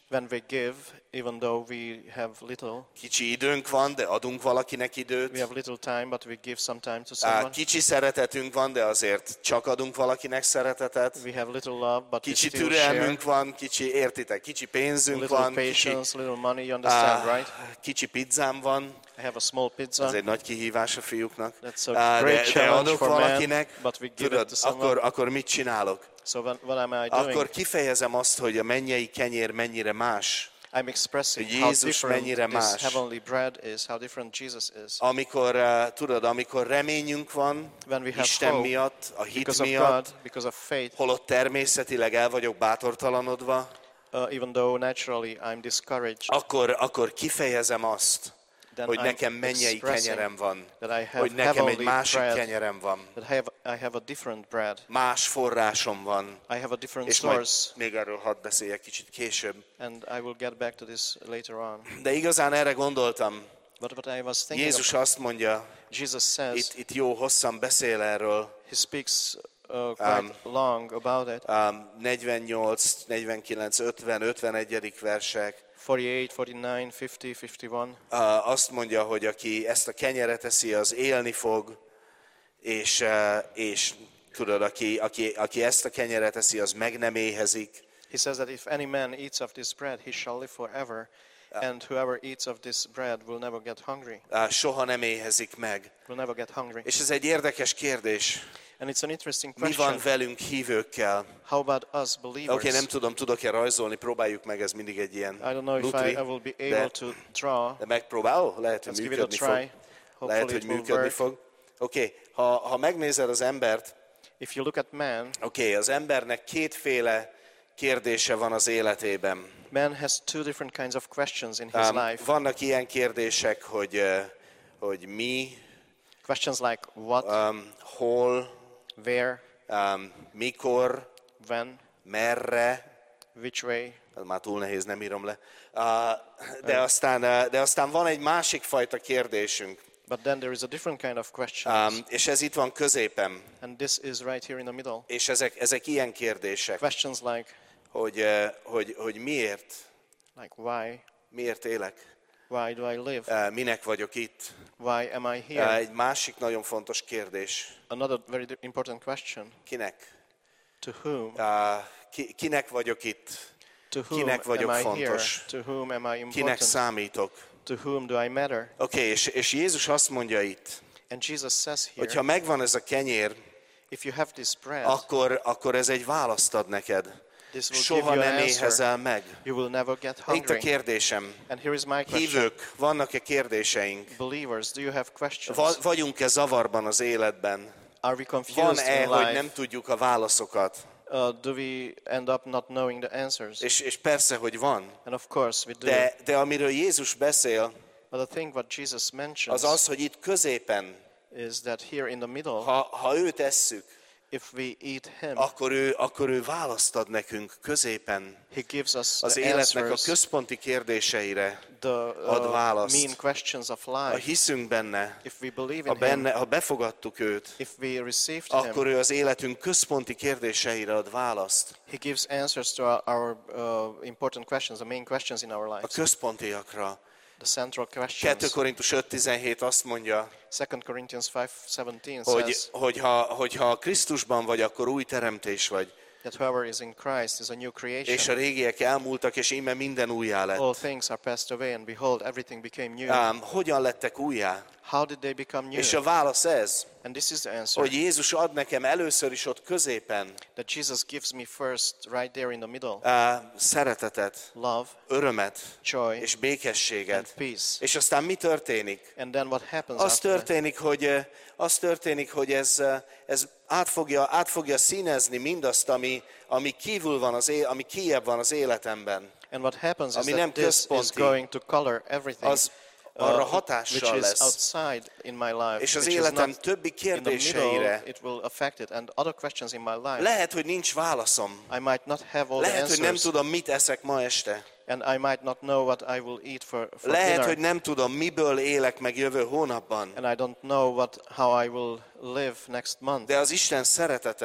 Speaker 2: When we give, even though we have little,
Speaker 3: Kicsi időnk van, de adunk valakinek
Speaker 2: we
Speaker 3: időt.
Speaker 2: have little time, but we give some time to
Speaker 3: Á,
Speaker 2: someone.
Speaker 3: Kicsi szeretetünk van, de azért csak adunk valakinek szeretetet.
Speaker 2: We have little love, but we
Speaker 3: Kicsi
Speaker 2: still share.
Speaker 3: türelmünk van, kicsi, értitek, kicsi pénzünk
Speaker 2: Little
Speaker 3: van, kicsi,
Speaker 2: patience, little money, you understand,
Speaker 3: á,
Speaker 2: right?
Speaker 3: kicsi pizzám van.
Speaker 2: I have a small pizza.
Speaker 3: Ez egy nagy kihívás a fiúknak.
Speaker 2: That's a
Speaker 3: Á,
Speaker 2: great
Speaker 3: de, de
Speaker 2: challenge
Speaker 3: adok
Speaker 2: for man,
Speaker 3: valakinek,
Speaker 2: but we give it
Speaker 3: tudod,
Speaker 2: to someone.
Speaker 3: akkor, akkor mit csinálok?
Speaker 2: So when, what am I doing?
Speaker 3: Akkor kifejezem azt, hogy a mennyei kenyér mennyire más.
Speaker 2: I'm expressing
Speaker 3: hogy
Speaker 2: how
Speaker 3: Jézus
Speaker 2: different
Speaker 3: mennyire
Speaker 2: this
Speaker 3: más.
Speaker 2: heavenly bread is, how different Jesus is.
Speaker 3: Amikor, uh, tudod, amikor reményünk van,
Speaker 2: When we have
Speaker 3: Isten
Speaker 2: hope,
Speaker 3: miatt, a hit
Speaker 2: because of
Speaker 3: miatt,
Speaker 2: God, because of faith,
Speaker 3: holott természetileg el vagyok bátortalanodva,
Speaker 2: uh, even though naturally I'm discouraged,
Speaker 3: akkor, akkor kifejezem azt,
Speaker 2: then
Speaker 3: hogy
Speaker 2: I'm
Speaker 3: nekem mennyei
Speaker 2: expressing
Speaker 3: kenyerem van,
Speaker 2: that I have
Speaker 3: hogy nekem egy
Speaker 2: heavenly
Speaker 3: másik
Speaker 2: bread,
Speaker 3: kenyerem van,
Speaker 2: that I have, I have a different bread,
Speaker 3: más forrásom van,
Speaker 2: I have a different
Speaker 3: és majd
Speaker 2: source,
Speaker 3: még erről hadd beszéljek kicsit később.
Speaker 2: and I will get back to this later on.
Speaker 3: De igazán erre gondoltam.
Speaker 2: But what I was thinking
Speaker 3: Jézus
Speaker 2: of,
Speaker 3: azt mondja,
Speaker 2: Jesus says,
Speaker 3: itt, itt jó hosszan beszél erről,
Speaker 2: he speaks uh, quite
Speaker 3: Um,
Speaker 2: long about it,
Speaker 3: um, negyvennyolc, negyvenkilenc, ötven, ötvenegyedik versek.
Speaker 2: forty-eight, forty-nine, fifty, fifty-one.
Speaker 3: Uh, azt mondja, hogy aki ezt a kenyeret eszi, az élni fog, és, uh, és tudod, aki, aki, aki ezt a kenyeret eszi, az meg nem éhezik.
Speaker 2: He says that if any man eats of this bread, he shall live forever, and whoever eats of this bread will never get hungry,
Speaker 3: Uh, soha nem éhezik meg.
Speaker 2: will never get hungry.
Speaker 3: És ez egy érdekes kérdés.
Speaker 2: And it's an interesting
Speaker 3: Mi van
Speaker 2: question.
Speaker 3: velünk hívőkkel?
Speaker 2: How about us
Speaker 3: Oké,
Speaker 2: believers?
Speaker 3: okay, nem tudom, tudok-e rajzolni, próbáljuk meg, ez mindig egy ilyen
Speaker 2: I don't know if
Speaker 3: lutri,
Speaker 2: I, I will be able
Speaker 3: de,
Speaker 2: to draw.
Speaker 3: de megpróbál, oh, lehet, hogy
Speaker 2: Let's give it a
Speaker 3: működni
Speaker 2: try.
Speaker 3: fog. Lehet,
Speaker 2: Hopefully
Speaker 3: hogy
Speaker 2: it will
Speaker 3: működni
Speaker 2: work.
Speaker 3: fog. Oké, okay. ha, ha megnézed az embert,
Speaker 2: If you look at man,
Speaker 3: oké, okay, az embernek kétféle kérdése van az életében.
Speaker 2: man has two different kinds of questions in his
Speaker 3: Um,
Speaker 2: life.
Speaker 3: vannak ilyen kérdések, hogy, uh, hogy mi,
Speaker 2: Questions like what,
Speaker 3: um, hol,
Speaker 2: where,
Speaker 3: um, mikor,
Speaker 2: when,
Speaker 3: merre,
Speaker 2: which way.
Speaker 3: ez már túl nehéz, nem írom le. Uh, de, aztán, uh, de aztán van egy másik fajta kérdésünk,
Speaker 2: But then there is a different kind of question.
Speaker 3: um, és ez itt van középen,
Speaker 2: And this is right here in the middle.
Speaker 3: és ezek, ezek ilyen kérdések,
Speaker 2: Questions like,
Speaker 3: hogy, uh, hogy, hogy miért,
Speaker 2: like why?
Speaker 3: miért élek,
Speaker 2: Why do I live?
Speaker 3: uh, minek vagyok itt.
Speaker 2: Why am I
Speaker 3: Uh,
Speaker 2: here?
Speaker 3: egy másik nagyon fontos kérdés,
Speaker 2: Another very di- important question.
Speaker 3: kinek?
Speaker 2: To whom?
Speaker 3: Uh, ki, kinek vagyok itt?
Speaker 2: To whom
Speaker 3: kinek vagyok
Speaker 2: am I
Speaker 3: fontos?
Speaker 2: here? To whom am I
Speaker 3: Kinek
Speaker 2: important?
Speaker 3: számítok?
Speaker 2: To whom do I matter?
Speaker 3: Oké, okay, és, és Jézus azt mondja itt,
Speaker 2: And Jesus says here,
Speaker 3: hogyha megvan ez a kenyér,
Speaker 2: if you have this bread,
Speaker 3: akkor, akkor ez egy választ ad neked.
Speaker 2: this will
Speaker 3: Soha
Speaker 2: give you an
Speaker 3: nem
Speaker 2: answer.
Speaker 3: éhezel meg.
Speaker 2: You will never get
Speaker 3: Itt a
Speaker 2: hungry.
Speaker 3: kérdésem.
Speaker 2: And here is my question.
Speaker 3: Hívők, vannak-e kérdéseink?
Speaker 2: Believers, do you have questions?
Speaker 3: Va- vagyunk-e zavarban az életben?
Speaker 2: Are we confused
Speaker 3: Van-e,
Speaker 2: in
Speaker 3: hogy
Speaker 2: life?
Speaker 3: nem tudjuk a válaszokat?
Speaker 2: Uh, do we end up not knowing the answers?
Speaker 3: És, és persze, hogy van.
Speaker 2: And of course we do.
Speaker 3: De, de amiről Jézus beszél,
Speaker 2: But the thing what Jesus mentions
Speaker 3: az az, hogy itt középen,
Speaker 2: is that here in the middle,
Speaker 3: ha, ha őt tesszük,
Speaker 2: if we eat him,
Speaker 3: akkor ő, akkor ő választ ad nekünk középen
Speaker 2: he gives us
Speaker 3: az
Speaker 2: the
Speaker 3: életnek a
Speaker 2: answers,
Speaker 3: központi kérdéseire.
Speaker 2: the
Speaker 3: ad
Speaker 2: uh,
Speaker 3: választ.
Speaker 2: main questions of
Speaker 3: Ha
Speaker 2: life.
Speaker 3: hiszünk benne,
Speaker 2: If we believe
Speaker 3: ha,
Speaker 2: in
Speaker 3: benne,
Speaker 2: him,
Speaker 3: ha befogadtuk őt,
Speaker 2: if we received
Speaker 3: akkor
Speaker 2: him,
Speaker 3: ő az életünk központi kérdéseire ad választ.
Speaker 2: he gives answers to our, our uh, important questions, the main questions in our
Speaker 3: A
Speaker 2: lives,
Speaker 3: központiakra.
Speaker 2: the central
Speaker 3: kettő
Speaker 2: questions.
Speaker 3: Korintus öt tizenhét azt mondja,
Speaker 2: Second Corinthians five seventeen
Speaker 3: hogy,
Speaker 2: says
Speaker 3: hogyha, hogyha Krisztusban vagy, akkor új teremtés vagy.
Speaker 2: that whoever is in Christ is a new
Speaker 3: És a
Speaker 2: creation.
Speaker 3: régiek elmúltak, és íme minden újjá
Speaker 2: All
Speaker 3: lett.
Speaker 2: things are passed away, and behold, everything became new.
Speaker 3: Ám, hogyan lettek újjá?
Speaker 2: How did they become new?
Speaker 3: És a válasz ez,
Speaker 2: And this is the answer,
Speaker 3: hogy Jézus ad nekem először is ott középen
Speaker 2: that Jesus gives me first, right there in the middle,
Speaker 3: á, szeretetet,
Speaker 2: love,
Speaker 3: örömet
Speaker 2: joy,
Speaker 3: és
Speaker 2: and
Speaker 3: békességet.
Speaker 2: peace.
Speaker 3: És aztán mi történik?
Speaker 2: And then what happens
Speaker 3: Az
Speaker 2: after that?
Speaker 3: történik, hogy, eh, az történik, hogy ez, eh, ez át, fogja, át fogja színezni mindazt, ami, ami kívül van, az é, ami kijebb van az életemben.
Speaker 2: And what happens is
Speaker 3: ami nem
Speaker 2: that this is
Speaker 3: központi,
Speaker 2: going to color everything
Speaker 3: az arra
Speaker 2: uh, which
Speaker 3: hatással
Speaker 2: is
Speaker 3: lesz.
Speaker 2: outside in my life,
Speaker 3: És az
Speaker 2: which is
Speaker 3: életem
Speaker 2: not
Speaker 3: többi
Speaker 2: in the middle,
Speaker 3: kérdéseire
Speaker 2: it will affect it. And other questions in my life,
Speaker 3: lehet, hogy nincs válaszom.
Speaker 2: I might not have all the
Speaker 3: Lehet, hogy nem
Speaker 2: answers,
Speaker 3: tudom, mit eszek ma este.
Speaker 2: and I might not know what I will eat for, for
Speaker 3: Lehet,
Speaker 2: dinner.
Speaker 3: hogy nem tudom, miből élek meg jövő hónapban.
Speaker 2: And I don't know what, how I will live next month.
Speaker 3: De az Isten szeretete,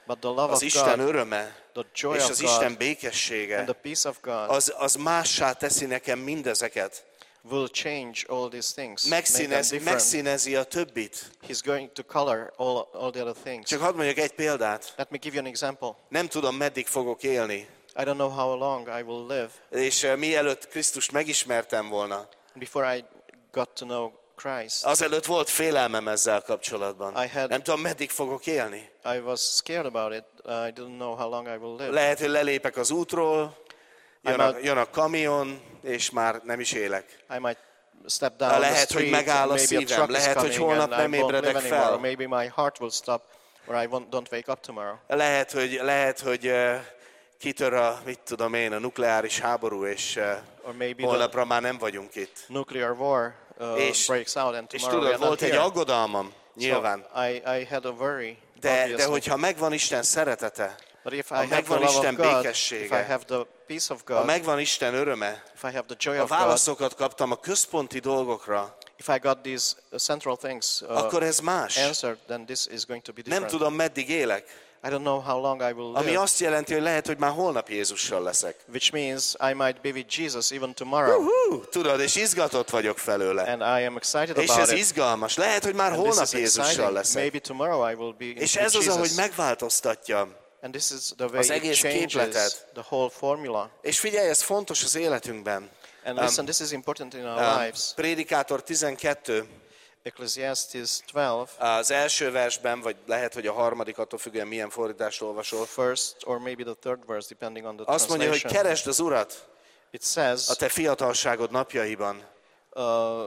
Speaker 2: But the love
Speaker 3: az
Speaker 2: of
Speaker 3: Isten
Speaker 2: God,
Speaker 3: öröme
Speaker 2: the joy
Speaker 3: és
Speaker 2: of
Speaker 3: az
Speaker 2: God,
Speaker 3: Isten
Speaker 2: and
Speaker 3: békessége,
Speaker 2: the peace of God
Speaker 3: az, az mássá teszi nekem mindezeket.
Speaker 2: will change all these things, make them
Speaker 3: Megszínez,
Speaker 2: different.
Speaker 3: megszínezi a többit.
Speaker 2: He's going to color all, all the other things.
Speaker 3: Csak hadd mondjak egy példát.
Speaker 2: Let me give you an example.
Speaker 3: Nem tudom, meddig fogok élni.
Speaker 2: I don't know how long I will live.
Speaker 3: És uh, mielőtt Krisztust megismertem volna,
Speaker 2: Before I got to know Christ,
Speaker 3: azelőtt volt félelmem ezzel kapcsolatban.
Speaker 2: I had-
Speaker 3: Nem tudom, meddig fogok élni.
Speaker 2: I was scared about it. I didn't know how long I will live.
Speaker 3: Lehet, hogy lelépek az útról, jön a,
Speaker 2: I'm out-
Speaker 3: jön a kamion, és már nem is élek.
Speaker 2: I might step down the
Speaker 3: Lehet, hogy
Speaker 2: street,
Speaker 3: megáll a
Speaker 2: maybe a
Speaker 3: szívem,
Speaker 2: truck is
Speaker 3: lehet, hogy
Speaker 2: coming
Speaker 3: holnap
Speaker 2: and I
Speaker 3: nem
Speaker 2: won't live
Speaker 3: ébredek
Speaker 2: anymore.
Speaker 3: fel.
Speaker 2: Or maybe my heart will stop, or I won't, don't wake up tomorrow.
Speaker 3: Lehet, hogy, lehet, hogy uh, kitör a, mit tudom én, a nukleáris háború, és uh,
Speaker 2: Or maybe the
Speaker 3: holnapra már nem vagyunk itt.
Speaker 2: nuclear war uh,
Speaker 3: És-
Speaker 2: breaks out and
Speaker 3: És
Speaker 2: tomorrow we
Speaker 3: tudod,
Speaker 2: are not
Speaker 3: volt egy
Speaker 2: here.
Speaker 3: aggodalmam, nyilván.
Speaker 2: So I, I had a worry,
Speaker 3: De, de
Speaker 2: obviously.
Speaker 3: hogyha megvan Isten szeretete,
Speaker 2: But if I
Speaker 3: ha
Speaker 2: have the
Speaker 3: megvan
Speaker 2: love
Speaker 3: Isten
Speaker 2: of God, if
Speaker 3: békessége,
Speaker 2: I have the peace of
Speaker 3: ha
Speaker 2: God,
Speaker 3: megvan Isten öröme,
Speaker 2: if I have the joy
Speaker 3: a
Speaker 2: of God,
Speaker 3: válaszokat kaptam a központi dolgokra,
Speaker 2: if I got these uh, central things uh,
Speaker 3: akkor ez más.
Speaker 2: answered, then this is going to be
Speaker 3: Nem
Speaker 2: different.
Speaker 3: tudom, meddig élek.
Speaker 2: I don't know how long I will
Speaker 3: Ami
Speaker 2: live,
Speaker 3: azt jelenti, hogy lehet, hogy már holnap Jézussal leszek.
Speaker 2: which means I might be with Jesus even tomorrow.
Speaker 3: Hú, tudod, és izgatott vagyok felőle.
Speaker 2: And I am excited
Speaker 3: És
Speaker 2: about
Speaker 3: ez
Speaker 2: it.
Speaker 3: izgalmas. Lehet, hogy már
Speaker 2: And this
Speaker 3: holnap
Speaker 2: is
Speaker 3: Jézussal
Speaker 2: exciting.
Speaker 3: leszek.
Speaker 2: Maybe tomorrow I will be in
Speaker 3: És
Speaker 2: with
Speaker 3: ez az, ahogy
Speaker 2: Jesus.
Speaker 3: megváltoztatja.
Speaker 2: And this is the way
Speaker 3: az
Speaker 2: it
Speaker 3: egész
Speaker 2: changes
Speaker 3: képletet.
Speaker 2: the whole formula.
Speaker 3: És figyelj, ez fontos az életünkben.
Speaker 2: And listen, this is important in our
Speaker 3: Um,
Speaker 2: lives.
Speaker 3: Prédikátor tizenkettő,
Speaker 2: Ecclesiastes twelve,
Speaker 3: az első versben, vagy lehet, hogy a harmadik, attól függően milyen fordítást olvasol.
Speaker 2: first or maybe the third verse, depending on the
Speaker 3: Azt mondja, hogy
Speaker 2: translation.
Speaker 3: keresd az Urat
Speaker 2: It says,
Speaker 3: a te fiatalságod napjaiban.
Speaker 2: uh,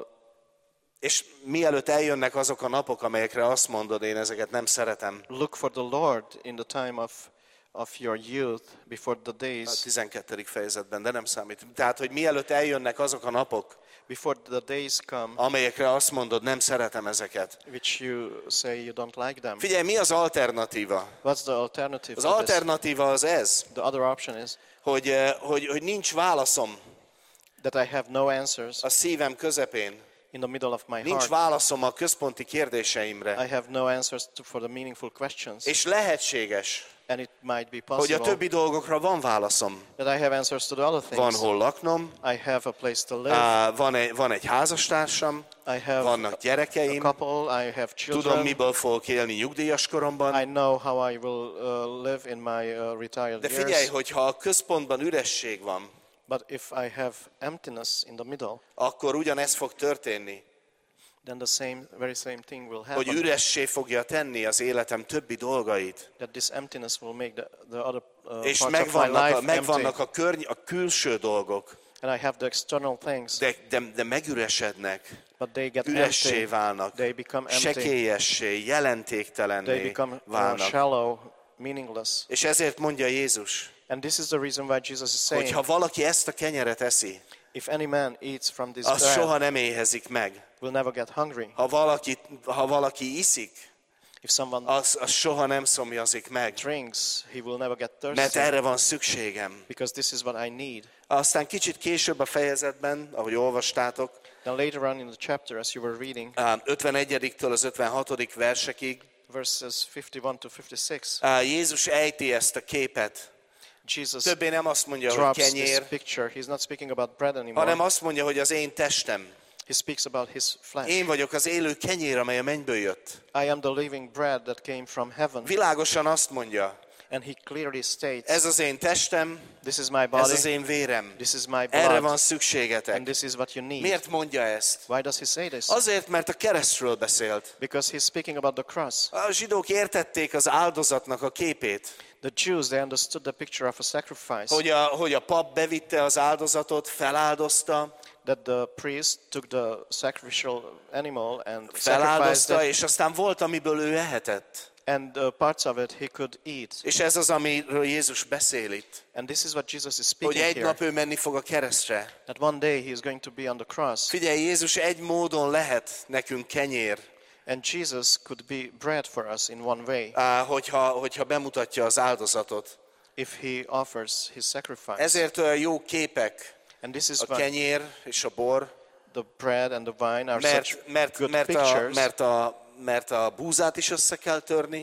Speaker 3: És mielőtt eljönnek azok a napok, amelyekre azt mondod, én ezeket nem szeretem.
Speaker 2: look for the Lord in the time of, of your youth, before the
Speaker 3: A
Speaker 2: days,
Speaker 3: tizenkettedik fejezetben, de nem számít. Tehát, hogy mielőtt eljönnek azok a napok,
Speaker 2: before the days come,
Speaker 3: amelyekre azt mondod, nem szeretem ezeket.
Speaker 2: which you say you don't like them.
Speaker 3: Figyelj, mi az alternatíva?
Speaker 2: What's the alternative
Speaker 3: Az
Speaker 2: to this?
Speaker 3: alternatíva az ez,
Speaker 2: The other option is
Speaker 3: hogy, eh, hogy, hogy nincs válaszom
Speaker 2: that I have no answers
Speaker 3: a szívem közepén.
Speaker 2: in the middle of my
Speaker 3: Nincs
Speaker 2: heart.
Speaker 3: válaszom a központi kérdéseimre.
Speaker 2: I have no answers to, for the meaningful questions.
Speaker 3: És lehetséges,
Speaker 2: And it might be
Speaker 3: hogy a
Speaker 2: possible
Speaker 3: többi dolgokra van válaszom.
Speaker 2: that I have answers to the other
Speaker 3: Van
Speaker 2: things.
Speaker 3: hol laknom,
Speaker 2: I have a place to live.
Speaker 3: á, van egy, van egy házastársam,
Speaker 2: I have
Speaker 3: vannak
Speaker 2: a
Speaker 3: gyerekeim,
Speaker 2: couple. I have
Speaker 3: tudom,
Speaker 2: children.
Speaker 3: miből fogok élni nyugdíjas koromban.
Speaker 2: I know how I will uh, live in my uh, retired
Speaker 3: De figyelj,
Speaker 2: years.
Speaker 3: hogyha a központban üresség van,
Speaker 2: But if I have emptiness in the middle,
Speaker 3: akkor ugyanez fog történni,
Speaker 2: then the same, very same thing will
Speaker 3: hogy
Speaker 2: happen.
Speaker 3: üressé fogja tenni az életem többi dolgait.
Speaker 2: That this emptiness will make the, the other uh,
Speaker 3: És
Speaker 2: parts of my
Speaker 3: megvannak a,
Speaker 2: life
Speaker 3: megvannak
Speaker 2: empty.
Speaker 3: a, körny, a külső dolgok,
Speaker 2: And I have the external things,
Speaker 3: de, de, de megüresednek,
Speaker 2: but they get
Speaker 3: üressé
Speaker 2: empty.
Speaker 3: válnak,
Speaker 2: They become empty.
Speaker 3: sekélyessé,
Speaker 2: They
Speaker 3: jelentéktelenné
Speaker 2: become uh,
Speaker 3: válnak.
Speaker 2: shallow, meaningless.
Speaker 3: És ezért mondja Jézus,
Speaker 2: And this is the reason why Jesus is saying,
Speaker 3: hogy ha valaki ezt a kenyeret eszi,
Speaker 2: if any man eats from this
Speaker 3: az
Speaker 2: bread,
Speaker 3: soha nem éhezik meg.
Speaker 2: will never get hungry.
Speaker 3: Ha valaki, ha valaki iszik,
Speaker 2: If someone
Speaker 3: az, az soha nem szomjazik meg.
Speaker 2: drinks, he will never get
Speaker 3: Mert
Speaker 2: thirsty.
Speaker 3: erre van szükségem.
Speaker 2: Because this is what I need.
Speaker 3: Aztán kicsit később a fejezetben, ahogy olvastátok,
Speaker 2: Then later on in the chapter, as you were reading,
Speaker 3: á, ötvenegyedik-től az ötvenhatodik versekig,
Speaker 2: verses fifty-one to fifty-six,
Speaker 3: á, Jézus ejti ezt a képet.
Speaker 2: Jesus
Speaker 3: Többé nem azt mondja, hogy
Speaker 2: drops this
Speaker 3: kenyér,
Speaker 2: picture. He's not speaking about bread anymore.
Speaker 3: hanem azt mondja, hogy az én testem.
Speaker 2: He speaks about his flesh.
Speaker 3: Én vagyok az élő kenyér, amely a mennyből jött.
Speaker 2: I am the living bread that came from heaven.
Speaker 3: Világosan azt mondja,
Speaker 2: And he clearly states,
Speaker 3: ez az én testem,
Speaker 2: this is my
Speaker 3: ez
Speaker 2: body,
Speaker 3: az én vérem.
Speaker 2: this is my
Speaker 3: Erre van
Speaker 2: blood,
Speaker 3: szükségetek.
Speaker 2: and this is what you need.
Speaker 3: Miért mondja ezt?
Speaker 2: Why does he say this?
Speaker 3: Azért, mert a keresztről beszélt.
Speaker 2: Because he's speaking about the cross.
Speaker 3: A zsidók értették az áldozatnak a képét,
Speaker 2: The Jews, they understood the picture of a sacrifice.
Speaker 3: hogy a, hogy a pap bevitte az áldozatot, feláldozta,
Speaker 2: That the priest took the sacrificial animal and sacrificed
Speaker 3: feláldozta,
Speaker 2: it,
Speaker 3: és aztán volt, amiből ő ehetett.
Speaker 2: and uh, parts of it he could eat.
Speaker 3: És ez az, amiről Jézus beszél itt.
Speaker 2: And this is what Jesus is
Speaker 3: Hogy
Speaker 2: speaking
Speaker 3: egy
Speaker 2: here.
Speaker 3: nap ő menni fog a keresztre.
Speaker 2: That one day he is going to be on the cross.
Speaker 3: Figyelj, Jézus egy módon lehet nekünk kenyér,
Speaker 2: And Jesus could be bread for us in one way
Speaker 3: á, hogyha, hogyha bemutatja az áldozatot.
Speaker 2: if he offers his sacrifice.
Speaker 3: Ezért olyan jó képek
Speaker 2: And this is
Speaker 3: a
Speaker 2: why
Speaker 3: kenyér és a bor,
Speaker 2: the bread and the wine are such
Speaker 3: mert, mert,
Speaker 2: good
Speaker 3: mert, a,
Speaker 2: pictures.
Speaker 3: mert, a, mert a búzát is össze kell törni,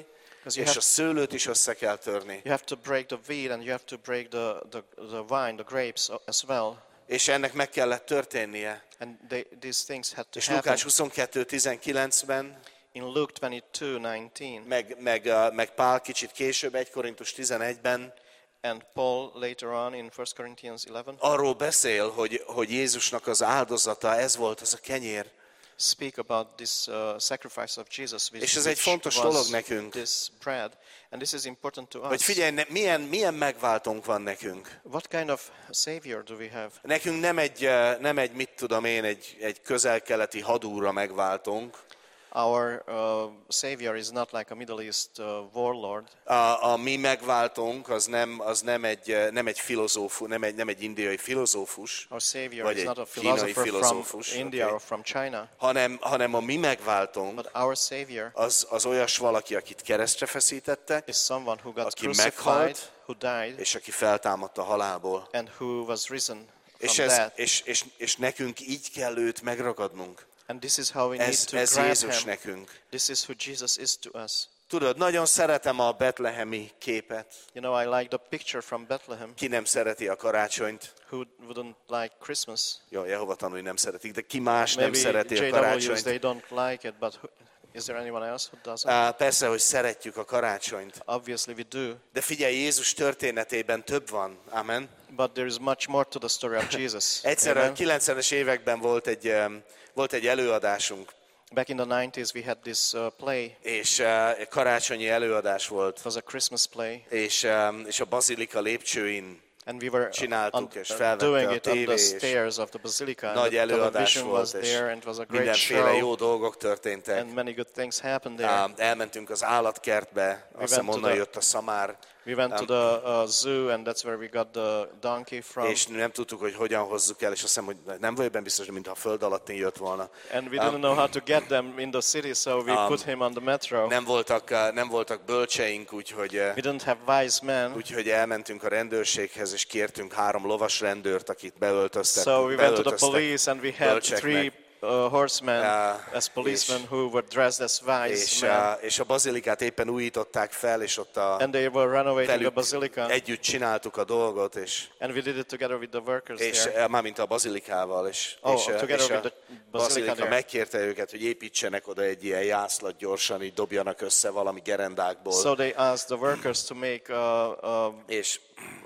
Speaker 2: Because you
Speaker 3: és
Speaker 2: have,
Speaker 3: a szőlőt is össze kell törni.
Speaker 2: you have to break the wheat and you have to break the, the, the wine, the grapes as well.
Speaker 3: És ennek meg kellett történnie.
Speaker 2: And they, these things had to
Speaker 3: És
Speaker 2: happen.
Speaker 3: Lukács huszonkettő tizenkilencben,
Speaker 2: In Luke twenty-two nineteen,
Speaker 3: meg, meg, uh, meg Pál kicsit később, egy Korintus tizenegyben,
Speaker 2: and Paul later on in First Corinthians eleven,
Speaker 3: arról beszél, hogy, hogy Jézusnak az áldozata, ez volt az a kenyér.
Speaker 2: speak about this uh, sacrifice of Jesus, which,
Speaker 3: És ez egy
Speaker 2: which
Speaker 3: fontos
Speaker 2: was
Speaker 3: dolog nekünk.
Speaker 2: this bread. And this is important to
Speaker 3: Hogy
Speaker 2: us.
Speaker 3: figyelj, ne, milyen, milyen megváltónk van nekünk.
Speaker 2: What kind of savior do we have?
Speaker 3: Nekünk nem egy, uh, nem egy mit tudom én, egy, egy közel-keleti hadúra megváltónk.
Speaker 2: Our uh, savior is not like a Middle East uh, warlord.
Speaker 3: A, a mi megváltónk az nem, az nem egy, nem egy filozófus, nem egy, nem egy indiai filozófus,
Speaker 2: Our savior
Speaker 3: vagy
Speaker 2: is not a
Speaker 3: egy kínai
Speaker 2: philosopher from
Speaker 3: filozófus,
Speaker 2: India
Speaker 3: okay,
Speaker 2: or from China,
Speaker 3: hanem, hanem a mi megváltónk
Speaker 2: but our savior
Speaker 3: az, az olyas valaki, akit keresztre feszítettek,
Speaker 2: is someone who got
Speaker 3: aki
Speaker 2: crucified,
Speaker 3: meghalt,
Speaker 2: who died,
Speaker 3: és aki feltámadt a halálból.
Speaker 2: and who was risen
Speaker 3: És,
Speaker 2: from
Speaker 3: ez,
Speaker 2: death.
Speaker 3: és, és, és nekünk így kell őt megragadnunk.
Speaker 2: And this is how we need
Speaker 3: Ez,
Speaker 2: to
Speaker 3: ez
Speaker 2: grab
Speaker 3: Jézus
Speaker 2: him.
Speaker 3: nekünk.
Speaker 2: This is who Jesus is to us.
Speaker 3: Tudod, nagyon szeretem a betlehemi képet.
Speaker 2: You know, I like the picture from Bethlehem.
Speaker 3: Ki nem szereti a karácsonyt?
Speaker 2: Who wouldn't like Christmas?
Speaker 3: Jó, Jehova tanúi nem szeretik, de ki más nem
Speaker 2: Maybe
Speaker 3: szereti a
Speaker 2: J Ws,
Speaker 3: karácsonyt?
Speaker 2: they don't like it, but who, is there anyone else who doesn't?
Speaker 3: Á, persze, hogy szeretjük a karácsonyt.
Speaker 2: Obviously we do.
Speaker 3: De figyelj, Jézus történetében több van. Amen.
Speaker 2: But there is much more to the story of Jesus.
Speaker 3: Egyszer a
Speaker 2: Amen.
Speaker 3: kilencvenes években volt egy, em, volt egy előadásunk,
Speaker 2: Back in the nineties we had this uh, play.
Speaker 3: és eh, egy karácsonyi előadás volt,
Speaker 2: It was a Christmas play.
Speaker 3: és, em, és a bazilika lépcsőin
Speaker 2: And we were
Speaker 3: csináltuk,
Speaker 2: on,
Speaker 3: és
Speaker 2: uh,
Speaker 3: felvette
Speaker 2: doing
Speaker 3: a
Speaker 2: it on
Speaker 3: tévé,
Speaker 2: the
Speaker 3: és
Speaker 2: stairs of the basilica. And
Speaker 3: nagy
Speaker 2: the
Speaker 3: előadás
Speaker 2: television
Speaker 3: volt,
Speaker 2: was
Speaker 3: és
Speaker 2: there, and it was a great
Speaker 3: mindenféle
Speaker 2: show.
Speaker 3: jó dolgok történtek.
Speaker 2: And many good things happened there.
Speaker 3: Ám, elmentünk az állatkertbe, azt hiszem
Speaker 2: went to
Speaker 3: onnan
Speaker 2: the-
Speaker 3: jött a szamár,
Speaker 2: We went to the uh, zoo, and that's where we got the donkey from.
Speaker 3: és nem tudtuk, hogy hogyan hozzuk el, és azt hiszem, hogy nem vagyok benne biztos, mintha a föld alattin jött volna.
Speaker 2: And we didn't know how to get them in the city, so we
Speaker 3: Um,
Speaker 2: put him on the metro.
Speaker 3: Nem voltak, uh, nem voltak bölcseink, úgyhogy, uh,
Speaker 2: We didn't have wise men,
Speaker 3: úgyhogy elmentünk a rendőrséghez, és kértünk három lovas rendőrt, akit beöltöztek.
Speaker 2: so we went to the
Speaker 3: beöltöztek
Speaker 2: police, and we had
Speaker 3: bölcseknek.
Speaker 2: three uh, horsemen
Speaker 3: Uh,
Speaker 2: as policemen
Speaker 3: és-
Speaker 2: who were dressed as wise
Speaker 3: És,
Speaker 2: men.
Speaker 3: uh, és a bazilikát éppen újították fel, és ott a,
Speaker 2: And they were renovating the
Speaker 3: velük
Speaker 2: basilica,
Speaker 3: együtt csináltuk a dolgot, és,
Speaker 2: and we did it together with the workers
Speaker 3: és
Speaker 2: there.
Speaker 3: uh, mármint a bazilikával, és,
Speaker 2: Oh,
Speaker 3: és, uh,
Speaker 2: together
Speaker 3: és a
Speaker 2: with the basilica
Speaker 3: bazilika
Speaker 2: there.
Speaker 3: megkérte őket, hogy építsenek oda egy ilyen jászlat gyorsan, így dobjanak össze valami gerendákból.
Speaker 2: So they asked the workers to make a, a
Speaker 3: és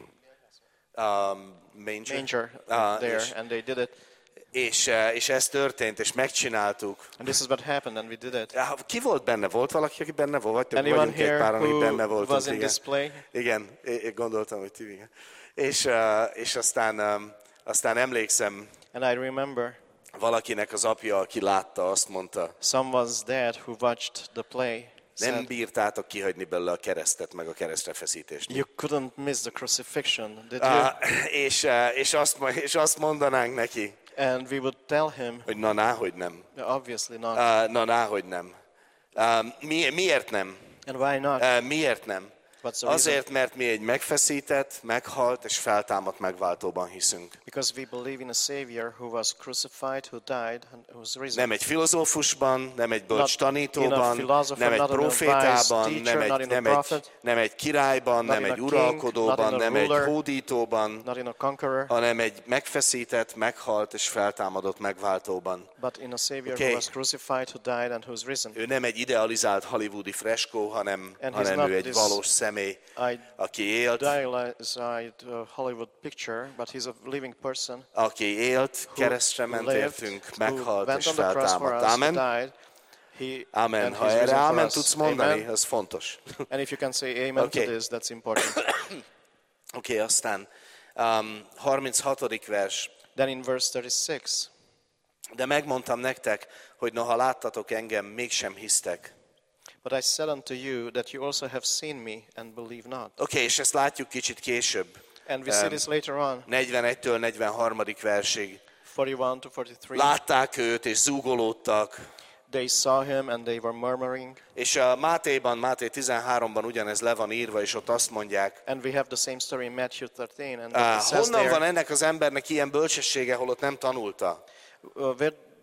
Speaker 3: um, manger,
Speaker 2: manger
Speaker 3: Ah,
Speaker 2: there,
Speaker 3: és,
Speaker 2: and they did it.
Speaker 3: és, uh, és ez történt, és megcsináltuk.
Speaker 2: And this is what happened, and we did it.
Speaker 3: Ah, Ki volt benne? Volt valaki, aki benne volt? Vagy
Speaker 2: Anyone
Speaker 3: vagyunk egy
Speaker 2: here
Speaker 3: páran, akik benne
Speaker 2: who
Speaker 3: voltunk.
Speaker 2: was in
Speaker 3: igen.
Speaker 2: this play?
Speaker 3: Igen, én én gondoltam, hogy ti igen. És, uh, és aztán, um, aztán emlékszem,
Speaker 2: And I remember
Speaker 3: valakinek az apja, aki látta, azt mondta,
Speaker 2: someone's dad who watched the play
Speaker 3: nem
Speaker 2: said,
Speaker 3: bírtátok kihagyni belőle a keresztet, meg a keresztre feszítést.
Speaker 2: you couldn't miss the crucifixion, did you?
Speaker 3: Ah, és, uh, és, azt, mo- és azt mondanánk neki,
Speaker 2: And we would tell him,
Speaker 3: hogy na, náhogy nem.
Speaker 2: obviously not.
Speaker 3: Uh, na, náhogy nem. Uh, mi, miért nem?
Speaker 2: And why not?
Speaker 3: Uh, miért nem?
Speaker 2: What's the reason?
Speaker 3: Azért, mert mi egy megfeszített, meghalt és feltámadt megváltóban hiszünk.
Speaker 2: Because we believe in a Savior who was crucified, who died, and who was risen.
Speaker 3: Nem egy filozófusban, nem egy bölcs
Speaker 2: Not in a
Speaker 3: tanítóban,
Speaker 2: philosopher,
Speaker 3: nem egy
Speaker 2: not in a
Speaker 3: profétában,
Speaker 2: wise
Speaker 3: nem
Speaker 2: teacher, not
Speaker 3: egy,
Speaker 2: in a
Speaker 3: nem, egy,
Speaker 2: prophet,
Speaker 3: nem egy királyban,
Speaker 2: not
Speaker 3: nem
Speaker 2: in a
Speaker 3: egy
Speaker 2: king,
Speaker 3: uralkodóban,
Speaker 2: not in a
Speaker 3: nem egy
Speaker 2: ruler,
Speaker 3: hódítóban,
Speaker 2: not in a conqueror,
Speaker 3: hanem egy megfeszített, meghalt és feltámadott megváltóban.
Speaker 2: but in a Savior
Speaker 3: Okay.
Speaker 2: who was crucified, who died, and who's risen.
Speaker 3: Ő nem egy idealizált hollywoodi freskó, hanem,
Speaker 2: And he's
Speaker 3: hanem
Speaker 2: not
Speaker 3: ő egy
Speaker 2: this
Speaker 3: valós személy,
Speaker 2: I
Speaker 3: aki élt,
Speaker 2: idealized uh, Hollywood picture, but he's a living person
Speaker 3: aki élt, keresztre
Speaker 2: who
Speaker 3: ment
Speaker 2: lived,
Speaker 3: értünk,
Speaker 2: who
Speaker 3: meghalt
Speaker 2: went
Speaker 3: és
Speaker 2: on the cross for
Speaker 3: feltámadt.
Speaker 2: us,
Speaker 3: Amen?
Speaker 2: died. He,
Speaker 3: Amen.
Speaker 2: and
Speaker 3: Ha
Speaker 2: he's
Speaker 3: erre
Speaker 2: risen for
Speaker 3: amen
Speaker 2: us.
Speaker 3: tudsz mondani,
Speaker 2: Amen.
Speaker 3: az fontos.
Speaker 2: And if you can say amen
Speaker 3: Okay.
Speaker 2: to this, that's important.
Speaker 3: Oké, okay, aztán um, harminchatodik vers.
Speaker 2: Then in verse thirty-six,
Speaker 3: De megmondtam nektek, hogy noha láttatok engem, mégsem hisztek.
Speaker 2: but I said unto you that you also have seen me and believe not.
Speaker 3: Oké, okay, és ezt látjuk kicsit később.
Speaker 2: And we see
Speaker 3: Um,
Speaker 2: this later on,
Speaker 3: negyvenegytől negyvenharmadik versig.
Speaker 2: forty-one to forty-three.
Speaker 3: Látták őt, és zúgolódtak.
Speaker 2: They saw him and they were murmuring.
Speaker 3: És a Mátéban, Máté tizenháromban ugyanez le van írva, és ott azt mondják,
Speaker 2: And we have the same story in Matthew thirteen. And
Speaker 3: uh,
Speaker 2: what it says
Speaker 3: honnan van
Speaker 2: there,
Speaker 3: ennek az embernek ilyen bölcsessége, holott nem tanulta?
Speaker 2: uh, where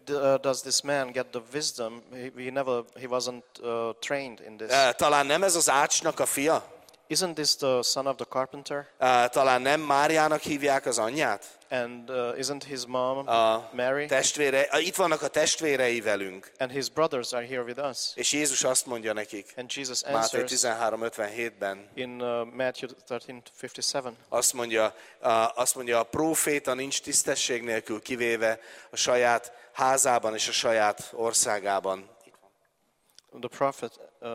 Speaker 2: uh, does this man get the wisdom? He, he never, he wasn't uh, trained in this.
Speaker 3: Uh, talán nem ez az Ácsnak a fia?
Speaker 2: Isn't this the son of the carpenter?
Speaker 3: Uh, talán nem Máriának hívják az anyját?
Speaker 2: And uh, isn't his mom
Speaker 3: A
Speaker 2: Mary?
Speaker 3: testvére, uh, itt vannak a testvérei velünk.
Speaker 2: And his brothers are here with us.
Speaker 3: És Jézus azt mondja nekik,
Speaker 2: And Jesus
Speaker 3: Máté
Speaker 2: answers
Speaker 3: tizenhárom ötvenhétben,
Speaker 2: in uh, Matthew thirteen fifty-seven.
Speaker 3: azt mondja, uh, azt mondja, a próféta nincs tisztesség nélkül kivéve a saját házában és a saját országában.
Speaker 2: The prophet uh,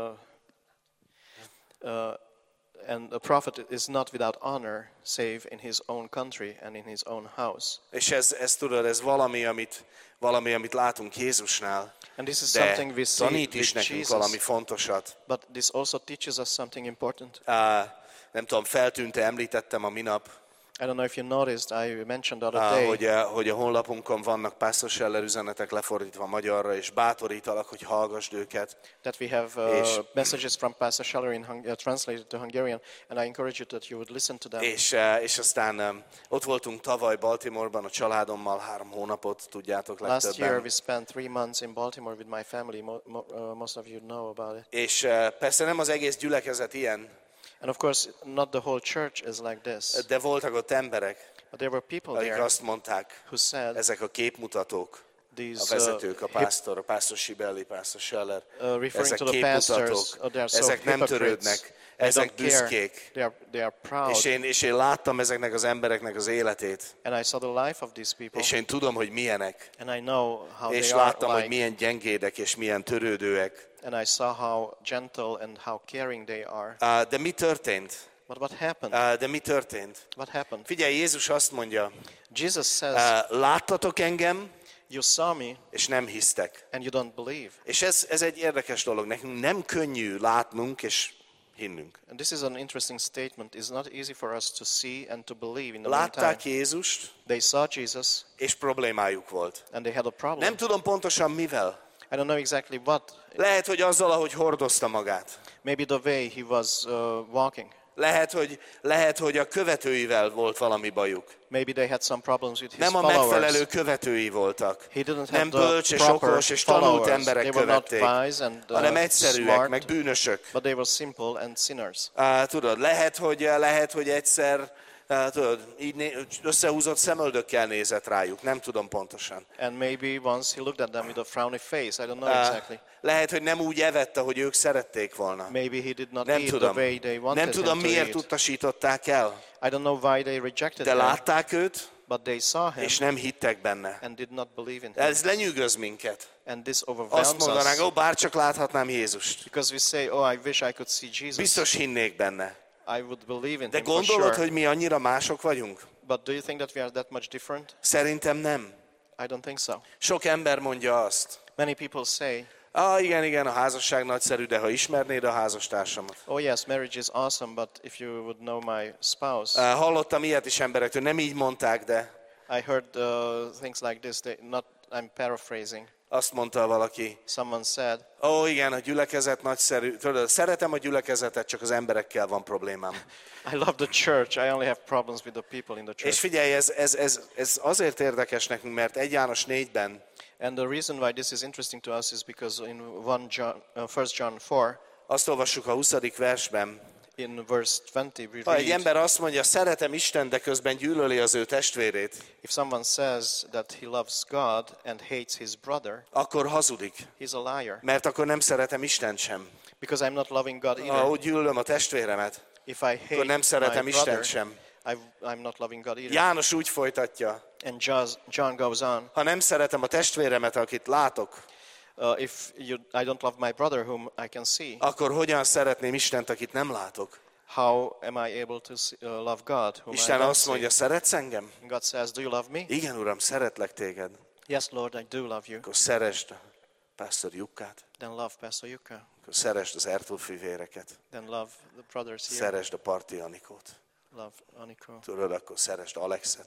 Speaker 2: uh, and the prophet is not without honor save in his own country and in his own house.
Speaker 3: És ez, ez tudod, ez valami, amit, valami, amit látunk Jézusnál,
Speaker 2: And this is
Speaker 3: de
Speaker 2: something we see
Speaker 3: tanít is
Speaker 2: with
Speaker 3: nekünk
Speaker 2: Jesus.
Speaker 3: valami fontosat.
Speaker 2: But this also teaches us something important.
Speaker 3: Uh, nem tudom, feltűnt-e, említettem a minap,
Speaker 2: I don't know if you noticed, I mentioned the other
Speaker 3: uh,
Speaker 2: day
Speaker 3: hogy, uh, hogy a honlapunkon vannak Pastor Scheller üzenetek lefordítva magyarra, és bátorítalak, hogy hallgassd őket.
Speaker 2: that we have uh,
Speaker 3: És-
Speaker 2: messages from Pastor Scheller in Hung- uh, translated to Hungarian, and I encourage you that you would listen to them.
Speaker 3: És, uh, és aztán um, ott voltunk tavaly Baltimoreban a családommal három hónapot, tudjátok
Speaker 2: Last year
Speaker 3: legtöbben.
Speaker 2: we spent three months in Baltimore with my family. Mo- mo- uh, most of you know about it.
Speaker 3: És uh, persze nem az egész gyülekezet ilyen,
Speaker 2: And of course, not the whole church is like this.
Speaker 3: de voltak ott emberek,
Speaker 2: But there were people
Speaker 3: akik
Speaker 2: there
Speaker 3: azt mondták,
Speaker 2: who said
Speaker 3: ezek a képmutatók, a
Speaker 2: these,
Speaker 3: vezetők, a
Speaker 2: uh, hip-
Speaker 3: pásztor, a pásztor Sibelli, pásztor Scheller,
Speaker 2: uh, referring
Speaker 3: ezek
Speaker 2: to the
Speaker 3: képmutatók,
Speaker 2: pastors, oh, they are so
Speaker 3: ezek nem
Speaker 2: hypocrites.
Speaker 3: törődnek,
Speaker 2: They
Speaker 3: ezek
Speaker 2: don't care.
Speaker 3: büszkék.
Speaker 2: They are, they are proud.
Speaker 3: És én, és én láttam ezeknek az embereknek az életét,
Speaker 2: And I saw the life of these people,
Speaker 3: és én tudom, hogy milyenek,
Speaker 2: and I know how
Speaker 3: és
Speaker 2: they are
Speaker 3: láttam, hogy
Speaker 2: like.
Speaker 3: milyen gyengédek és milyen törődőek.
Speaker 2: And I saw how gentle and how caring they are.
Speaker 3: Uh, de mi történt?
Speaker 2: But what happened?
Speaker 3: Uh, de mi történt?
Speaker 2: What happened?
Speaker 3: Figyelj, Jézus azt mondja,
Speaker 2: Jesus says,
Speaker 3: uh, láttatok engem,
Speaker 2: you saw me
Speaker 3: és nem hisztek.
Speaker 2: and you don't believe.
Speaker 3: És ez, ez egy érdekes dolog. Nekünk nem könnyű látnunk és hinnünk.
Speaker 2: And this is an interesting statement. It's not easy for us to see and to believe in the meantime.
Speaker 3: Látták Jézust,
Speaker 2: They saw Jesus
Speaker 3: és problémájuk volt.
Speaker 2: and they had a problem.
Speaker 3: Nem tudom pontosan mivel.
Speaker 2: I don't know exactly what.
Speaker 3: Lehet, hogy azzal, ahogy hordozta magát.
Speaker 2: Maybe the way he was uh, walking.
Speaker 3: Lehet, hogy, lehet, hogy a követőivel volt valami bajuk.
Speaker 2: Maybe they had some problems with his
Speaker 3: Nem a
Speaker 2: followers.
Speaker 3: megfelelő követői voltak.
Speaker 2: He didn't have
Speaker 3: Nem
Speaker 2: the
Speaker 3: bölcs és
Speaker 2: proper
Speaker 3: okos és tanult
Speaker 2: followers.
Speaker 3: emberek
Speaker 2: They were not
Speaker 3: követték,
Speaker 2: wise and uh,
Speaker 3: hanem egyszerűek,
Speaker 2: smart,
Speaker 3: meg bűnösök.
Speaker 2: but they were simple and sinners.
Speaker 3: Uh, tudod, lehet, hogy, lehet, hogy egyszer uh, tudod, így né- összehúzott szemöldökkel nézett rájuk, nem tudom pontosan.
Speaker 2: And maybe once he looked at them with a frowny face. I don't know
Speaker 3: Uh,
Speaker 2: exactly.
Speaker 3: lehet, hogy nem úgy evett, ahogy ők szerették volna.
Speaker 2: Maybe he did not
Speaker 3: Nem
Speaker 2: eat
Speaker 3: tudom.
Speaker 2: the way they wanted
Speaker 3: Nem tudom,
Speaker 2: him to
Speaker 3: miért
Speaker 2: eat.
Speaker 3: utasították el,
Speaker 2: I don't know why they rejected
Speaker 3: de
Speaker 2: him,
Speaker 3: látták őt,
Speaker 2: but they saw him
Speaker 3: és nem hittek benne.
Speaker 2: and did not believe in him.
Speaker 3: Ez lenyűgöz minket.
Speaker 2: And this
Speaker 3: Azt
Speaker 2: overwhelms
Speaker 3: mondanánk,
Speaker 2: us
Speaker 3: ó, bárcsak láthatnám Jézust.
Speaker 2: because we say, oh, I wish I could see Jesus.
Speaker 3: Biztos hinnék benne.
Speaker 2: I would believe in
Speaker 3: De
Speaker 2: him for
Speaker 3: gondolod,
Speaker 2: sure.
Speaker 3: hogy mi annyira mások vagyunk?
Speaker 2: But do you think that we are that much different?
Speaker 3: Szerintem nem.
Speaker 2: I don't think so.
Speaker 3: Sok ember mondja azt.
Speaker 2: Many people say,
Speaker 3: Ah, igen, igen, a házasság nagyszerű, de ha ismernéd a házastársamat.
Speaker 2: oh yes, marriage is awesome, but if you would know my spouse.
Speaker 3: Uh, Hallottam ilyet is emberektől, nem így mondták, de
Speaker 2: I heard uh, things like this. They, not, I'm paraphrasing.
Speaker 3: azt mondta valaki,
Speaker 2: Someone said,
Speaker 3: ó, oh, igen, a gyülekezet nagyszerű. Tudod, szeretem a gyülekezetet, csak az emberekkel van problémám.
Speaker 2: I love the church. I only have problems with the people in the
Speaker 3: És
Speaker 2: church.
Speaker 3: figyelj, ez, ez, ez, ez azért érdekes nekünk, mert egy János négyben
Speaker 2: And the reason why this is interesting to us is because in one John, uh, First John four,
Speaker 3: azt olvassuk a huszadik versben,
Speaker 2: in verse twenty, we
Speaker 3: ha egy
Speaker 2: read,
Speaker 3: ember azt mondja, szeretem Isten, de közben gyűlöli az ő testvérét,
Speaker 2: if someone says that he loves God and hates his brother,
Speaker 3: akkor hazudik.
Speaker 2: he's a liar.
Speaker 3: Mert akkor nem szeretem Istent sem.
Speaker 2: Because I'm not loving God either.
Speaker 3: Ha úgy gyűlölöm a testvéremet,
Speaker 2: If I hate
Speaker 3: akkor nem szeretem
Speaker 2: my
Speaker 3: Istent
Speaker 2: brother,
Speaker 3: sem.
Speaker 2: I, I'm not loving God either.
Speaker 3: János úgy folytatja,
Speaker 2: And John, John goes on,
Speaker 3: ha nem szeretem a testvéremet, akit látok,
Speaker 2: uh, if you, I don't love my brother whom I can see,
Speaker 3: akkor hogyan szeretném Istent, akit nem látok?
Speaker 2: how am I able to see, uh, love God whom
Speaker 3: Isten
Speaker 2: I don't
Speaker 3: azt mondja,
Speaker 2: see?
Speaker 3: szeretsz engem?
Speaker 2: God says, do you love me?
Speaker 3: Igen, Uram, szeretlek téged.
Speaker 2: Yes, Lord, I do love you.
Speaker 3: Akkor szeresd Pásztor Jukkát,
Speaker 2: Then love Pastor Yuka.
Speaker 3: akkor szeresd az Ertl fivéreket,
Speaker 2: Then love the brothers here.
Speaker 3: szeresd a Parti Anikót.
Speaker 2: Love Aniko.
Speaker 3: Tudod, akkor szeresd Alexet,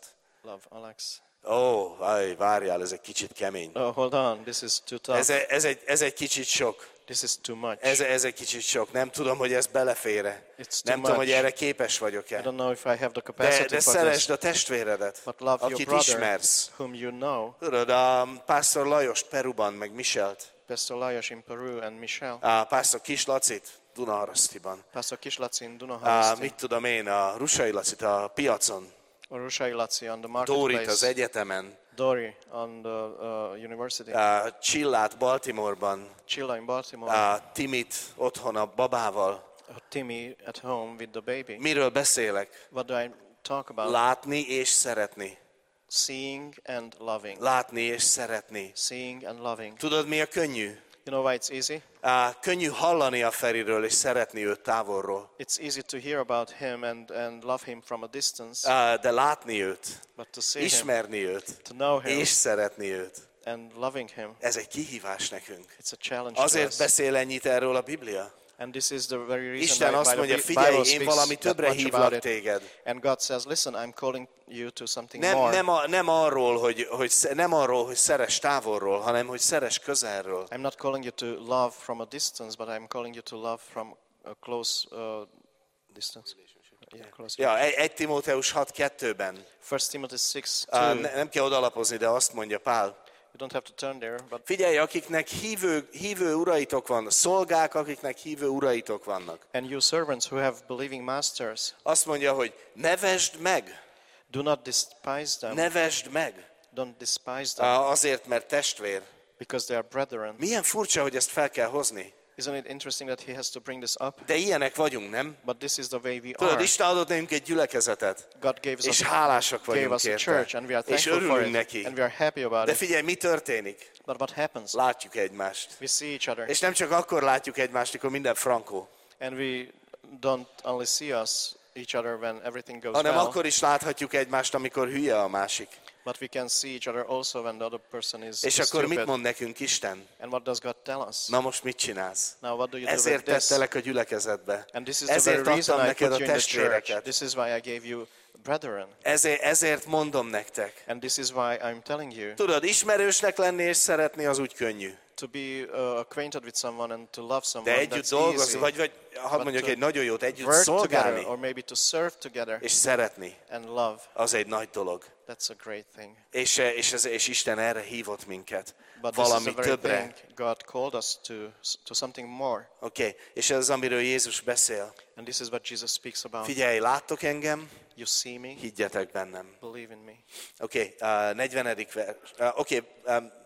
Speaker 2: Love, Alex.
Speaker 3: Ó, oh, várjál, ez egy kicsit kemény.
Speaker 2: Oh, hold on, this is too tough.
Speaker 3: Ez, ez, egy, ez egy kicsit sok.
Speaker 2: This is too much.
Speaker 3: Ez, ez egy kicsit sok. Nem tudom, hogy ez belefér-e.
Speaker 2: It's
Speaker 3: Nem
Speaker 2: too
Speaker 3: tudom, hogy
Speaker 2: much.
Speaker 3: erre képes vagyok-e.
Speaker 2: I don't know if I have the
Speaker 3: De,
Speaker 2: capacity
Speaker 3: de
Speaker 2: for
Speaker 3: szeresd
Speaker 2: this.
Speaker 3: a testvéredet,
Speaker 2: But love your
Speaker 3: akit
Speaker 2: brother,
Speaker 3: ismersz.
Speaker 2: whom you know.
Speaker 3: Tudod, a Pásztor Lajost Peruban, meg Michelt,
Speaker 2: Pastor Lajos in Peru and Michelle.
Speaker 3: a Pásztor Kis Lacit Dunaharasztiban,
Speaker 2: Pastor Kislaci in
Speaker 3: a,
Speaker 2: Dunaharaszti.
Speaker 3: mit tudom én, a Rusai Lacit a piacon,
Speaker 2: Or Rusai Laci on the
Speaker 3: Dórit
Speaker 2: marketplace.
Speaker 3: az egyetemen,
Speaker 2: Dori on the uh, university.
Speaker 3: a Csillát Baltimoreban,
Speaker 2: Chilla in Baltimore.
Speaker 3: a Timit otthon a babával.
Speaker 2: Uh, Timmy at home with the baby.
Speaker 3: Miről beszélek?
Speaker 2: What do I talk about?
Speaker 3: Látni és szeretni.
Speaker 2: Seeing and loving.
Speaker 3: Látni és szeretni.
Speaker 2: Seeing and loving.
Speaker 3: Tudod, mi a könnyű?
Speaker 2: You know why it's easy?
Speaker 3: Á, könnyű hallani a Feriről és szeretni őt távolról.
Speaker 2: It's easy to hear about him and, and love him from a distance,
Speaker 3: Á, de látni őt,
Speaker 2: but to see him,
Speaker 3: ismerni őt,
Speaker 2: to know him,
Speaker 3: és szeretni őt,
Speaker 2: and loving him,
Speaker 3: ez egy kihívás nekünk.
Speaker 2: it's a challenge to
Speaker 3: Azért
Speaker 2: us.
Speaker 3: beszél ennyit erről a Biblia.
Speaker 2: And this is the very reason
Speaker 3: Isten
Speaker 2: why,
Speaker 3: azt
Speaker 2: why
Speaker 3: mondja,
Speaker 2: the Bi-
Speaker 3: figyelj,
Speaker 2: Bible
Speaker 3: én
Speaker 2: speaks
Speaker 3: valami
Speaker 2: that
Speaker 3: többre
Speaker 2: much about
Speaker 3: hívlak
Speaker 2: it.
Speaker 3: téged.
Speaker 2: And God says, listen, I'm calling you to something
Speaker 3: Nem,
Speaker 2: more.
Speaker 3: nem, a, nem, arról, hogy, hogy, sze- nem arról, hogy szeres távolról, hanem hogy szeres közelről.
Speaker 2: I'm not calling you to love from a distance, but I'm calling you to love from a close uh, distance. Yeah, close.
Speaker 3: Ja, egy, egy Timóteus hat kettőben.
Speaker 2: First Timothy six
Speaker 3: Á,
Speaker 2: two.
Speaker 3: ne, nem kell odalapozni, de azt mondja Pál.
Speaker 2: You don't have to turn there, but
Speaker 3: Figyelj, akiknek hívő, hívő uraitok van, szolgák, akiknek hívő uraitok vannak.
Speaker 2: and you servants who have believing masters,
Speaker 3: Azt mondja, hogy nevesd meg,
Speaker 2: do not despise them.
Speaker 3: nevesd meg.
Speaker 2: Don't despise them,
Speaker 3: Á, azért, mert testvér.
Speaker 2: because they are brethren.
Speaker 3: Milyen furcsa, hogy ezt fel kell hozni.
Speaker 2: Isn't it interesting that he has to bring this up?
Speaker 3: De ilyenek vagyunk, nem?
Speaker 2: But this is the way we
Speaker 3: Tudod,
Speaker 2: are.
Speaker 3: Isten adott nekünk egy gyülekezetet,
Speaker 2: God gave us,
Speaker 3: és
Speaker 2: a,
Speaker 3: hálásak
Speaker 2: gave
Speaker 3: vagyunk
Speaker 2: us a
Speaker 3: érte.
Speaker 2: church, and we are
Speaker 3: És
Speaker 2: thankful for
Speaker 3: örülünk
Speaker 2: it,
Speaker 3: neki.
Speaker 2: and we are happy about
Speaker 3: De
Speaker 2: it.
Speaker 3: figyelj, mi történik?
Speaker 2: But what happens?
Speaker 3: Látjuk egymást.
Speaker 2: We see each other,
Speaker 3: És nem csak akkor látjuk egymást, amikor minden frankó,
Speaker 2: and we don't only see us each other when everything goes
Speaker 3: hanem
Speaker 2: well,
Speaker 3: akkor is láthatjuk egymást, amikor hülye a másik.
Speaker 2: but we can see each other also when the other person is
Speaker 3: És akkor
Speaker 2: stupid.
Speaker 3: mit mond nekünk Isten?
Speaker 2: And what does God tell us?
Speaker 3: Na most mit csinálsz?
Speaker 2: Now what do you do with
Speaker 3: Ezért
Speaker 2: this?
Speaker 3: tettelek a gyülekezetbe.
Speaker 2: And this is the
Speaker 3: Ezért
Speaker 2: very reason
Speaker 3: adtam
Speaker 2: I
Speaker 3: neked
Speaker 2: put
Speaker 3: a
Speaker 2: you in the church.
Speaker 3: testvéreket.
Speaker 2: This is why I gave you brethren.
Speaker 3: Ezért, ezért mondom nektek.
Speaker 2: And this is why I'm telling you
Speaker 3: Tudod, ismerősnek lenni és szeretni az úgy könnyű.
Speaker 2: to be uh, acquainted with someone and to love someone.
Speaker 3: De együtt
Speaker 2: That's
Speaker 3: dolgozni,
Speaker 2: easy.
Speaker 3: vagy, vagy hadd
Speaker 2: But
Speaker 3: mondjak
Speaker 2: to
Speaker 3: egy nagyon jót, együtt
Speaker 2: Work together,
Speaker 3: szolgálni
Speaker 2: or maybe to serve together
Speaker 3: és szeretni,
Speaker 2: and love.
Speaker 3: az egy nagy dolog.
Speaker 2: That's a great thing.
Speaker 3: És, és, ez, és Isten erre hívott minket.
Speaker 2: But this is
Speaker 3: Valami
Speaker 2: the very
Speaker 3: többre.
Speaker 2: thing God called us to, to something more.
Speaker 3: Oké, okay. És ez az, amiről Jézus beszél.
Speaker 2: And this is what Jesus speaks about.
Speaker 3: Figyelj, láttok engem,
Speaker 2: You see me,
Speaker 3: higgyetek bennem.
Speaker 2: believe in me.
Speaker 3: Oké, okay, uh, negyvenedik vers. Uh, Oké, okay, um,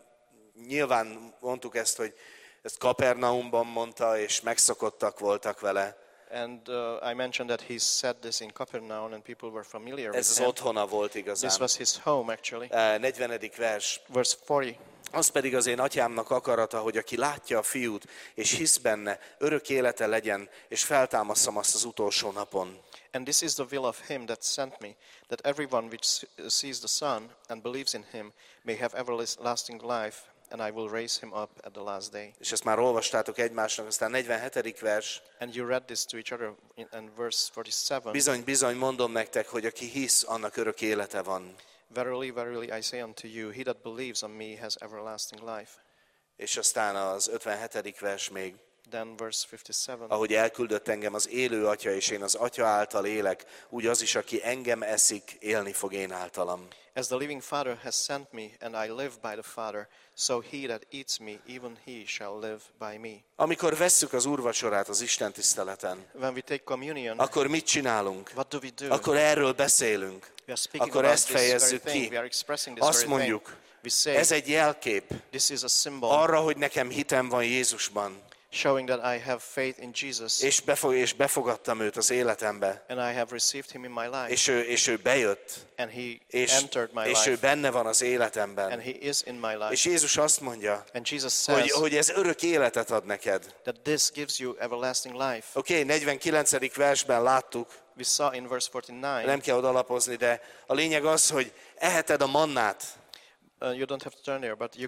Speaker 3: nyilván mondtuk ezt, hogy ezt Kapernaumban mondta, és megszokottak voltak vele.
Speaker 2: And uh, I mentioned that he said this in Capernaum and people were familiar
Speaker 3: Ez
Speaker 2: with
Speaker 3: az
Speaker 2: him.
Speaker 3: otthona volt
Speaker 2: This
Speaker 3: igazán.
Speaker 2: was his home actually.
Speaker 3: Uh, negyvenedik vers.
Speaker 2: Verse forty.
Speaker 3: Az pedig az én atyámnak akarata, hogy aki látja a fiút, és hisz benne, örök élete legyen, és feltámaszom azt az utolsó napon.
Speaker 2: And this is the will of him that sent me, that everyone which sees the Son and believes in him may have everlasting life, and I will raise him up at the last day.
Speaker 3: És ezt már olvastátok egymásnak, aztán negyvenhetedik vers.
Speaker 2: And you read this to each other in, in verse forty-seven.
Speaker 3: Bizony, bizony, mondom nektek, hogy aki hisz, annak örök élete van.
Speaker 2: Verily, verily, I say unto you, he that believes on me has everlasting life.
Speaker 3: És aztán az ötvenhetedik vers még.
Speaker 2: Then verse fifty-seven.
Speaker 3: Ahogy elküldött engem az élő atya, és én az atya által élek, úgy az is, aki engem eszik, élni fog én általam.
Speaker 2: As the living Father has sent me, and I live by the Father, so he that eats me, even he shall live by me.
Speaker 3: Amikor vesszük az úrvacsorát az Isten tiszteleten,
Speaker 2: When we take communion,
Speaker 3: akkor mit csinálunk?
Speaker 2: what do we do?
Speaker 3: Akkor erről beszélünk.
Speaker 2: We are speaking
Speaker 3: Akkor
Speaker 2: about
Speaker 3: ezt
Speaker 2: this very
Speaker 3: fejezzük
Speaker 2: thing.
Speaker 3: ki.
Speaker 2: We are expressing this
Speaker 3: Azt
Speaker 2: very thing.
Speaker 3: mondjuk,
Speaker 2: We say,
Speaker 3: ez egy jelkép
Speaker 2: this is a symbol
Speaker 3: arra, hogy nekem hitem van Jézusban,
Speaker 2: showing that I have faith in Jesus,
Speaker 3: és, befog, és befogadtam őt az életembe,
Speaker 2: and I have received him in my life,
Speaker 3: és ő, és ő bejött,
Speaker 2: and he
Speaker 3: és,
Speaker 2: entered my
Speaker 3: és ő
Speaker 2: life,
Speaker 3: benne van az
Speaker 2: and
Speaker 3: életemben.
Speaker 2: he is in my life.
Speaker 3: És Jézus azt mondja,
Speaker 2: And Jesus
Speaker 3: hogy,
Speaker 2: says
Speaker 3: hogy ez örök életet ad neked.
Speaker 2: that this gives you everlasting life.
Speaker 3: Oké, okay, negyvenkilencedik versben láttuk,
Speaker 2: We saw in verse forty-nine,
Speaker 3: nem kell odalapozni, de a lényeg az, hogy eheted a mannát,
Speaker 2: uh, you don't have to turn there, but you could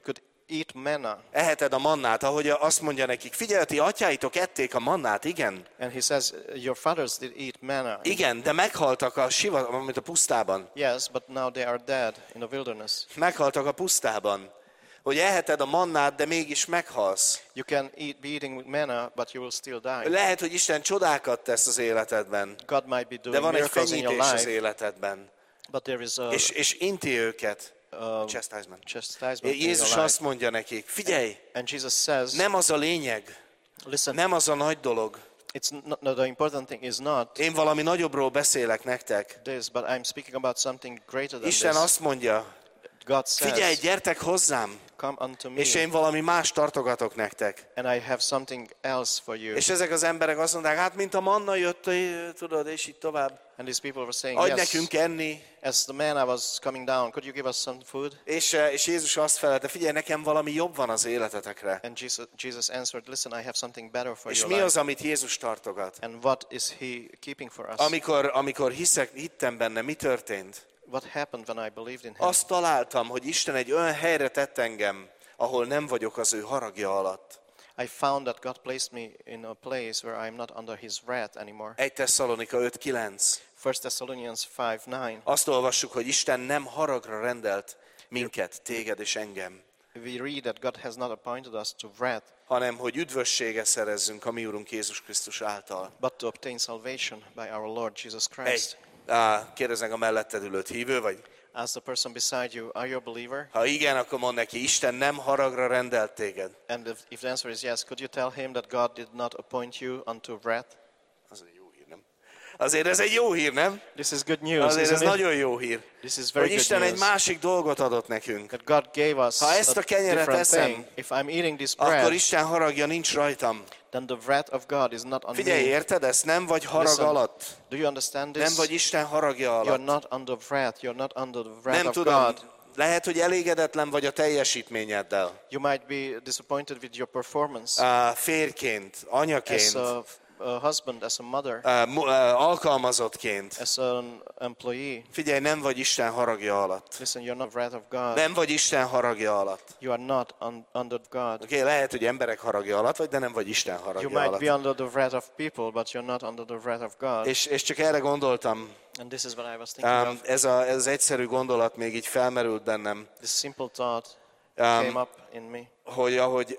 Speaker 2: eat manna.
Speaker 3: Eheted a mannát, ahogy azt mondja nekik. Figyelj, ti atyáitok ették a mannát, igen.
Speaker 2: And he says, your fathers did eat manna.
Speaker 3: Igen, de meghaltak a sivatagban, mint a pusztában.
Speaker 2: Yes, but now they are dead in the wilderness.
Speaker 3: Meghaltak a pusztában. Hogy eheted a mannát, de mégis meghalsz.
Speaker 2: You can eat, be eating manna, but you will still die.
Speaker 3: Lehet, hogy Isten csodákat tesz az életedben,
Speaker 2: God might be doing
Speaker 3: de van egy
Speaker 2: miracles in your
Speaker 3: fenyítés az
Speaker 2: life,
Speaker 3: életedben.
Speaker 2: but there is a
Speaker 3: És, és inti őket.
Speaker 2: um,
Speaker 3: Chastisement.
Speaker 2: chastisement in your
Speaker 3: Jézus
Speaker 2: life.
Speaker 3: azt mondja nekik, figyelj,
Speaker 2: And Jesus says,
Speaker 3: nem az a lényeg,
Speaker 2: listen,
Speaker 3: nem az a nagy dolog.
Speaker 2: it's not, no, the important thing is not
Speaker 3: Én valami nagyobbról beszélek nektek.
Speaker 2: this, but I'm speaking about something greater than
Speaker 3: Isten
Speaker 2: this.
Speaker 3: azt mondja,
Speaker 2: God says,
Speaker 3: figyelj, gyertek hozzám,
Speaker 2: come unto me,
Speaker 3: és én valami más tartogatok nektek.
Speaker 2: and I have something else for you.
Speaker 3: És ezek az emberek azt mondták, hát mint a manna jött, tudod, és így tovább.
Speaker 2: And these people were saying,
Speaker 3: Adj
Speaker 2: yes,
Speaker 3: nekünk enni.
Speaker 2: as the manna was coming down, could you give us some food?
Speaker 3: És, és Jézus azt felelte, figyelj, nekem valami jobb van az életetekre.
Speaker 2: And Jesus, Jesus answered, listen, I have something better for
Speaker 3: És
Speaker 2: your
Speaker 3: mi
Speaker 2: life.
Speaker 3: az, amit Jézus tartogat?
Speaker 2: And what is he keeping for us?
Speaker 3: Amikor, amikor hiszek, hittem benne, mi történt?
Speaker 2: What happened when I believed in him?
Speaker 3: Azt találtam, hogy Isten egy olyan helyre tett engem, ahol nem vagyok az ő haragja alatt.
Speaker 2: I found that God placed me in a place where I am not under his wrath anymore.
Speaker 3: egy Tesszalonika öt kilenc.
Speaker 2: First Thessalonians five nine.
Speaker 3: Azt olvassuk, hogy Isten nem haragra rendelt minket, téged és engem,
Speaker 2: We read that God has not appointed us to wrath,
Speaker 3: hanem hogy üdvösséget szerezzünk a mi Urunk Jézus Krisztus által.
Speaker 2: but to obtain salvation by our Lord Jesus
Speaker 3: Egy,
Speaker 2: Christ.
Speaker 3: á, kérdeznek a melletted ülőt, hívő vagy?
Speaker 2: Ask the person beside you, are you a believer?
Speaker 3: Ha igen, akkor mondd neki, Isten nem haragra rendelt téged.
Speaker 2: And if, if the answer is yes, could you tell him that God did not appoint you unto wrath?
Speaker 3: Az egy jó hír, nem? Azért ez egy jó hír, nem?
Speaker 2: This is good news,
Speaker 3: Azért ez
Speaker 2: isn't it?
Speaker 3: nagyon jó hír.
Speaker 2: This is very
Speaker 3: Hogy
Speaker 2: good
Speaker 3: Isten egy
Speaker 2: news.
Speaker 3: másik dolgot adott nekünk.
Speaker 2: That God gave us
Speaker 3: Ha ezt a
Speaker 2: a
Speaker 3: kenyeret
Speaker 2: different
Speaker 3: eszem,
Speaker 2: thing. If I'm eating this
Speaker 3: Akkor
Speaker 2: bread,
Speaker 3: Isten haragja nincs rajtam.
Speaker 2: then the wrath of God is not on
Speaker 3: Figyelj,
Speaker 2: me.
Speaker 3: érted ezt? Nem vagy harag
Speaker 2: Listen,
Speaker 3: alatt.
Speaker 2: do you understand
Speaker 3: Nem
Speaker 2: this?
Speaker 3: vagy Isten haragja
Speaker 2: You're
Speaker 3: alatt.
Speaker 2: not under wrath. You're not under the wrath
Speaker 3: Nem
Speaker 2: of
Speaker 3: tudom,
Speaker 2: God.
Speaker 3: lehet, hogy elégedetlen vagy a teljesítményeddel.
Speaker 2: You might be disappointed with your performance
Speaker 3: Uh, férjként,
Speaker 2: as
Speaker 3: anyaként,
Speaker 2: a, a husband, as a mother,
Speaker 3: uh, mu- uh, alkalmazottként.
Speaker 2: as an employee.
Speaker 3: Figyelj, nem vagy Isten haragja alatt.
Speaker 2: Listen, you're not wrath of God.
Speaker 3: Nem vagy Isten haragja alatt.
Speaker 2: You are not un, under God.
Speaker 3: Oké, okay, lehet, hogy emberek haragja alatt vagy, de nem vagy Isten
Speaker 2: You
Speaker 3: haragja
Speaker 2: might
Speaker 3: alatt.
Speaker 2: be under the wrath of people, but you're not under the wrath of God.
Speaker 3: És, és csak erre gondoltam,
Speaker 2: And this is what I was thinking
Speaker 3: um,
Speaker 2: of.
Speaker 3: ez, a, ez az egyszerű gondolat még így felmerült bennem,
Speaker 2: This simple thought
Speaker 3: Um,
Speaker 2: came up in me.
Speaker 3: hogy ahogy,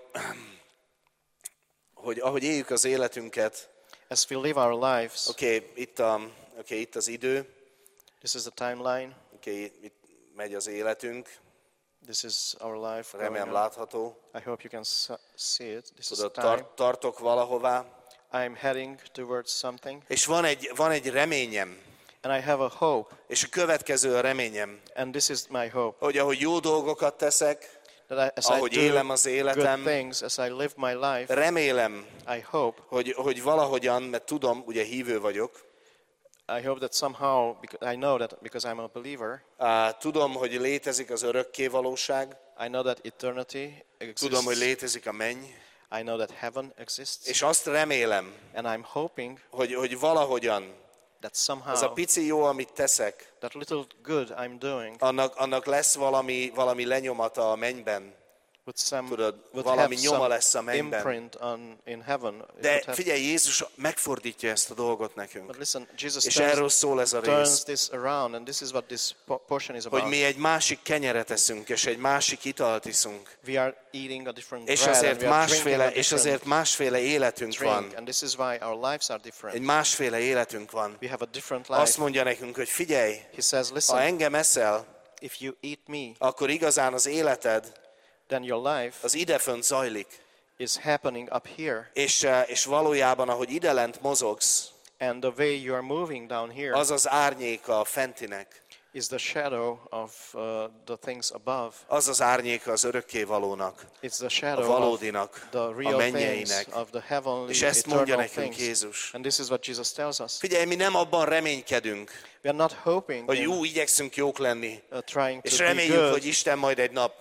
Speaker 3: hogy ahogy éljük az életünket,
Speaker 2: As we live our lives,
Speaker 3: oké, okay, itt, a, okay, itt az idő,
Speaker 2: this is the timeline.
Speaker 3: oké, okay, itt megy az életünk,
Speaker 2: This is our life. going
Speaker 3: remélem
Speaker 2: on.
Speaker 3: látható.
Speaker 2: I hope you can s- see it. This
Speaker 3: Tudod,
Speaker 2: is time.
Speaker 3: tar- tartok valahová,
Speaker 2: I'm heading towards something,
Speaker 3: és van egy, van egy reményem,
Speaker 2: and I have a hope,
Speaker 3: és a következő a reményem,
Speaker 2: and this is my hope.
Speaker 3: hogy ahogy jó dolgokat teszek,
Speaker 2: That I, as
Speaker 3: ahogy
Speaker 2: I do
Speaker 3: élem az
Speaker 2: good
Speaker 3: életem,
Speaker 2: things, as I live my life,
Speaker 3: remélem,
Speaker 2: I hope,
Speaker 3: hogy, hogy valahogyan, mert tudom, ugye hívő vagyok,
Speaker 2: I hope that somehow, because I know that because I'm a believer,
Speaker 3: á, tudom, hogy létezik az örökké valóság,
Speaker 2: I know that eternity
Speaker 3: tudom, hogy
Speaker 2: exists.
Speaker 3: létezik a menny,
Speaker 2: I know that heaven exists,
Speaker 3: és azt remélem,
Speaker 2: and I'm hoping
Speaker 3: hogy, hogy valahogyan
Speaker 2: that
Speaker 3: az a
Speaker 2: somehow
Speaker 3: pici jó, amit teszek,
Speaker 2: that little good I'm doing
Speaker 3: annak, annak lesz valami, valami lenyomata a mennyben.
Speaker 2: would some
Speaker 3: Tudod,
Speaker 2: would
Speaker 3: valami
Speaker 2: have
Speaker 3: nyoma
Speaker 2: some
Speaker 3: lesz a mennyben.
Speaker 2: imprint on in heaven. It
Speaker 3: De
Speaker 2: would have-
Speaker 3: figyelj, Jézus megfordítja ezt a dolgot nekünk.
Speaker 2: But listen, Jesus
Speaker 3: És
Speaker 2: turns,
Speaker 3: erről szól ez a
Speaker 2: turns
Speaker 3: rész,
Speaker 2: this around, and this is what this po- portion is
Speaker 3: hogy
Speaker 2: about.
Speaker 3: mi egy másik kenyeret eszünk, és egy másik italt iszunk.
Speaker 2: We are eating a different
Speaker 3: És
Speaker 2: bread, and
Speaker 3: azért
Speaker 2: we are drinking a
Speaker 3: másféle, és
Speaker 2: different
Speaker 3: azért másféle életünk
Speaker 2: drink,
Speaker 3: van.
Speaker 2: and this is why our lives are different.
Speaker 3: Egy másféle életünk van.
Speaker 2: We have a different
Speaker 3: Azt
Speaker 2: life.
Speaker 3: mondja nekünk, hogy figyelj,
Speaker 2: He says,
Speaker 3: ha
Speaker 2: listen,
Speaker 3: engem eszel,
Speaker 2: if you eat me,
Speaker 3: akkor igazán az életed
Speaker 2: then your life
Speaker 3: az idefönt zajlik.
Speaker 2: is happening up here,
Speaker 3: És, eh, és valójában, ahogy idelent mozogsz,
Speaker 2: and the way you are moving down here
Speaker 3: az az árnyéka a fentinek.
Speaker 2: is the shadow of uh, the things above.
Speaker 3: Az az árnyéka az örökkévalónak,
Speaker 2: It's the
Speaker 3: a
Speaker 2: shadow of
Speaker 3: valódinak,
Speaker 2: the
Speaker 3: a
Speaker 2: real things,
Speaker 3: mennyeinek.
Speaker 2: of the heavenly,
Speaker 3: És ezt mondja
Speaker 2: eternal
Speaker 3: nekünk
Speaker 2: things.
Speaker 3: Jézus.
Speaker 2: And this is what Jesus tells us.
Speaker 3: Figyelj, mi nem abban reménykedünk,
Speaker 2: We are not hoping
Speaker 3: hogy
Speaker 2: in,
Speaker 3: jó, igyekszünk jók lenni,
Speaker 2: uh, trying
Speaker 3: és
Speaker 2: to be
Speaker 3: reméljük,
Speaker 2: good
Speaker 3: hogy Isten majd egy nap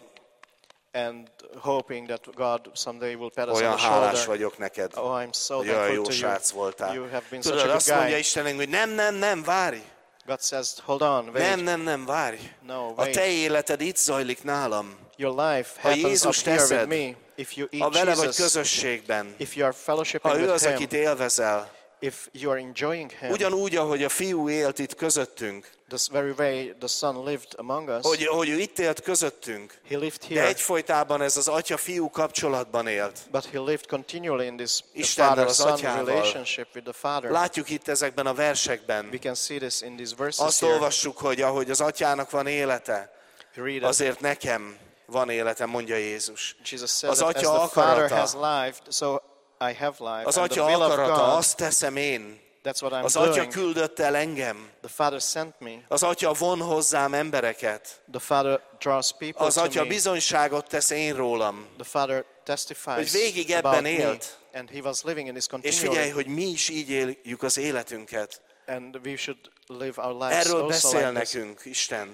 Speaker 2: and hoping that God someday will pat us on
Speaker 3: olyan
Speaker 2: the
Speaker 3: hálás
Speaker 2: shoulder.
Speaker 3: vagyok neked,
Speaker 2: Oh, I'm so
Speaker 3: hogy olyan jó
Speaker 2: thankful to you.
Speaker 3: srác voltál.
Speaker 2: You have been such
Speaker 3: Tudod,
Speaker 2: a
Speaker 3: azt
Speaker 2: good
Speaker 3: mondja
Speaker 2: guy.
Speaker 3: Istenünk, hogy nem, nem, nem, várj.
Speaker 2: God says, hold on, wait.
Speaker 3: Nem, nem, nem, várj.
Speaker 2: No,
Speaker 3: A
Speaker 2: wait.
Speaker 3: te életed itt zajlik nálam.
Speaker 2: Your life
Speaker 3: Ha
Speaker 2: happens up
Speaker 3: Jézus
Speaker 2: here with
Speaker 3: teszed,
Speaker 2: me. If you
Speaker 3: ha
Speaker 2: eat
Speaker 3: vele vagy
Speaker 2: Jesus,
Speaker 3: közösségben,
Speaker 2: if you are fellowshipping
Speaker 3: ha ő
Speaker 2: with
Speaker 3: az,
Speaker 2: Him,
Speaker 3: akit élvezel,
Speaker 2: if you are enjoying Him,
Speaker 3: ugyanúgy, ahogy a fiú élt itt közöttünk,
Speaker 2: the very way the Son lived among us,
Speaker 3: hogy, hogy ő itt élt közöttünk,
Speaker 2: He lived
Speaker 3: de
Speaker 2: here,
Speaker 3: egyfolytában ez az atya-fiú kapcsolatban élt.
Speaker 2: but He lived continually in this
Speaker 3: Istennel, az
Speaker 2: father-son
Speaker 3: atyával.
Speaker 2: relationship with the Father.
Speaker 3: Látjuk itt ezekben a versekben.
Speaker 2: We can see this in these verses
Speaker 3: Azt
Speaker 2: here.
Speaker 3: olvassuk, hogy ahogy az atyának van élete,
Speaker 2: We read that
Speaker 3: azért nekem van életem, mondja Jézus.
Speaker 2: Jesus said
Speaker 3: Az
Speaker 2: that as
Speaker 3: atya
Speaker 2: the Father
Speaker 3: akarata,
Speaker 2: has life, so I have life.
Speaker 3: az
Speaker 2: And the
Speaker 3: atya
Speaker 2: will of
Speaker 3: akarata,
Speaker 2: God,
Speaker 3: azt teszem én.
Speaker 2: that's what I'm
Speaker 3: Az atya
Speaker 2: doing.
Speaker 3: küldött el engem.
Speaker 2: The Father sent me.
Speaker 3: Az atya von hozzám embereket.
Speaker 2: The Father draws people
Speaker 3: Az
Speaker 2: to
Speaker 3: atya
Speaker 2: me.
Speaker 3: bizonyságot tesz én rólam.
Speaker 2: The Father testifies
Speaker 3: Hogy végig
Speaker 2: about
Speaker 3: ebben
Speaker 2: me.
Speaker 3: élt.
Speaker 2: And He was living in this
Speaker 3: És
Speaker 2: continually.
Speaker 3: figyelj, hogy mi is így éljük az életünket.
Speaker 2: And we should live our lives
Speaker 3: Erről
Speaker 2: also
Speaker 3: beszél
Speaker 2: like this.
Speaker 3: nekünk Isten,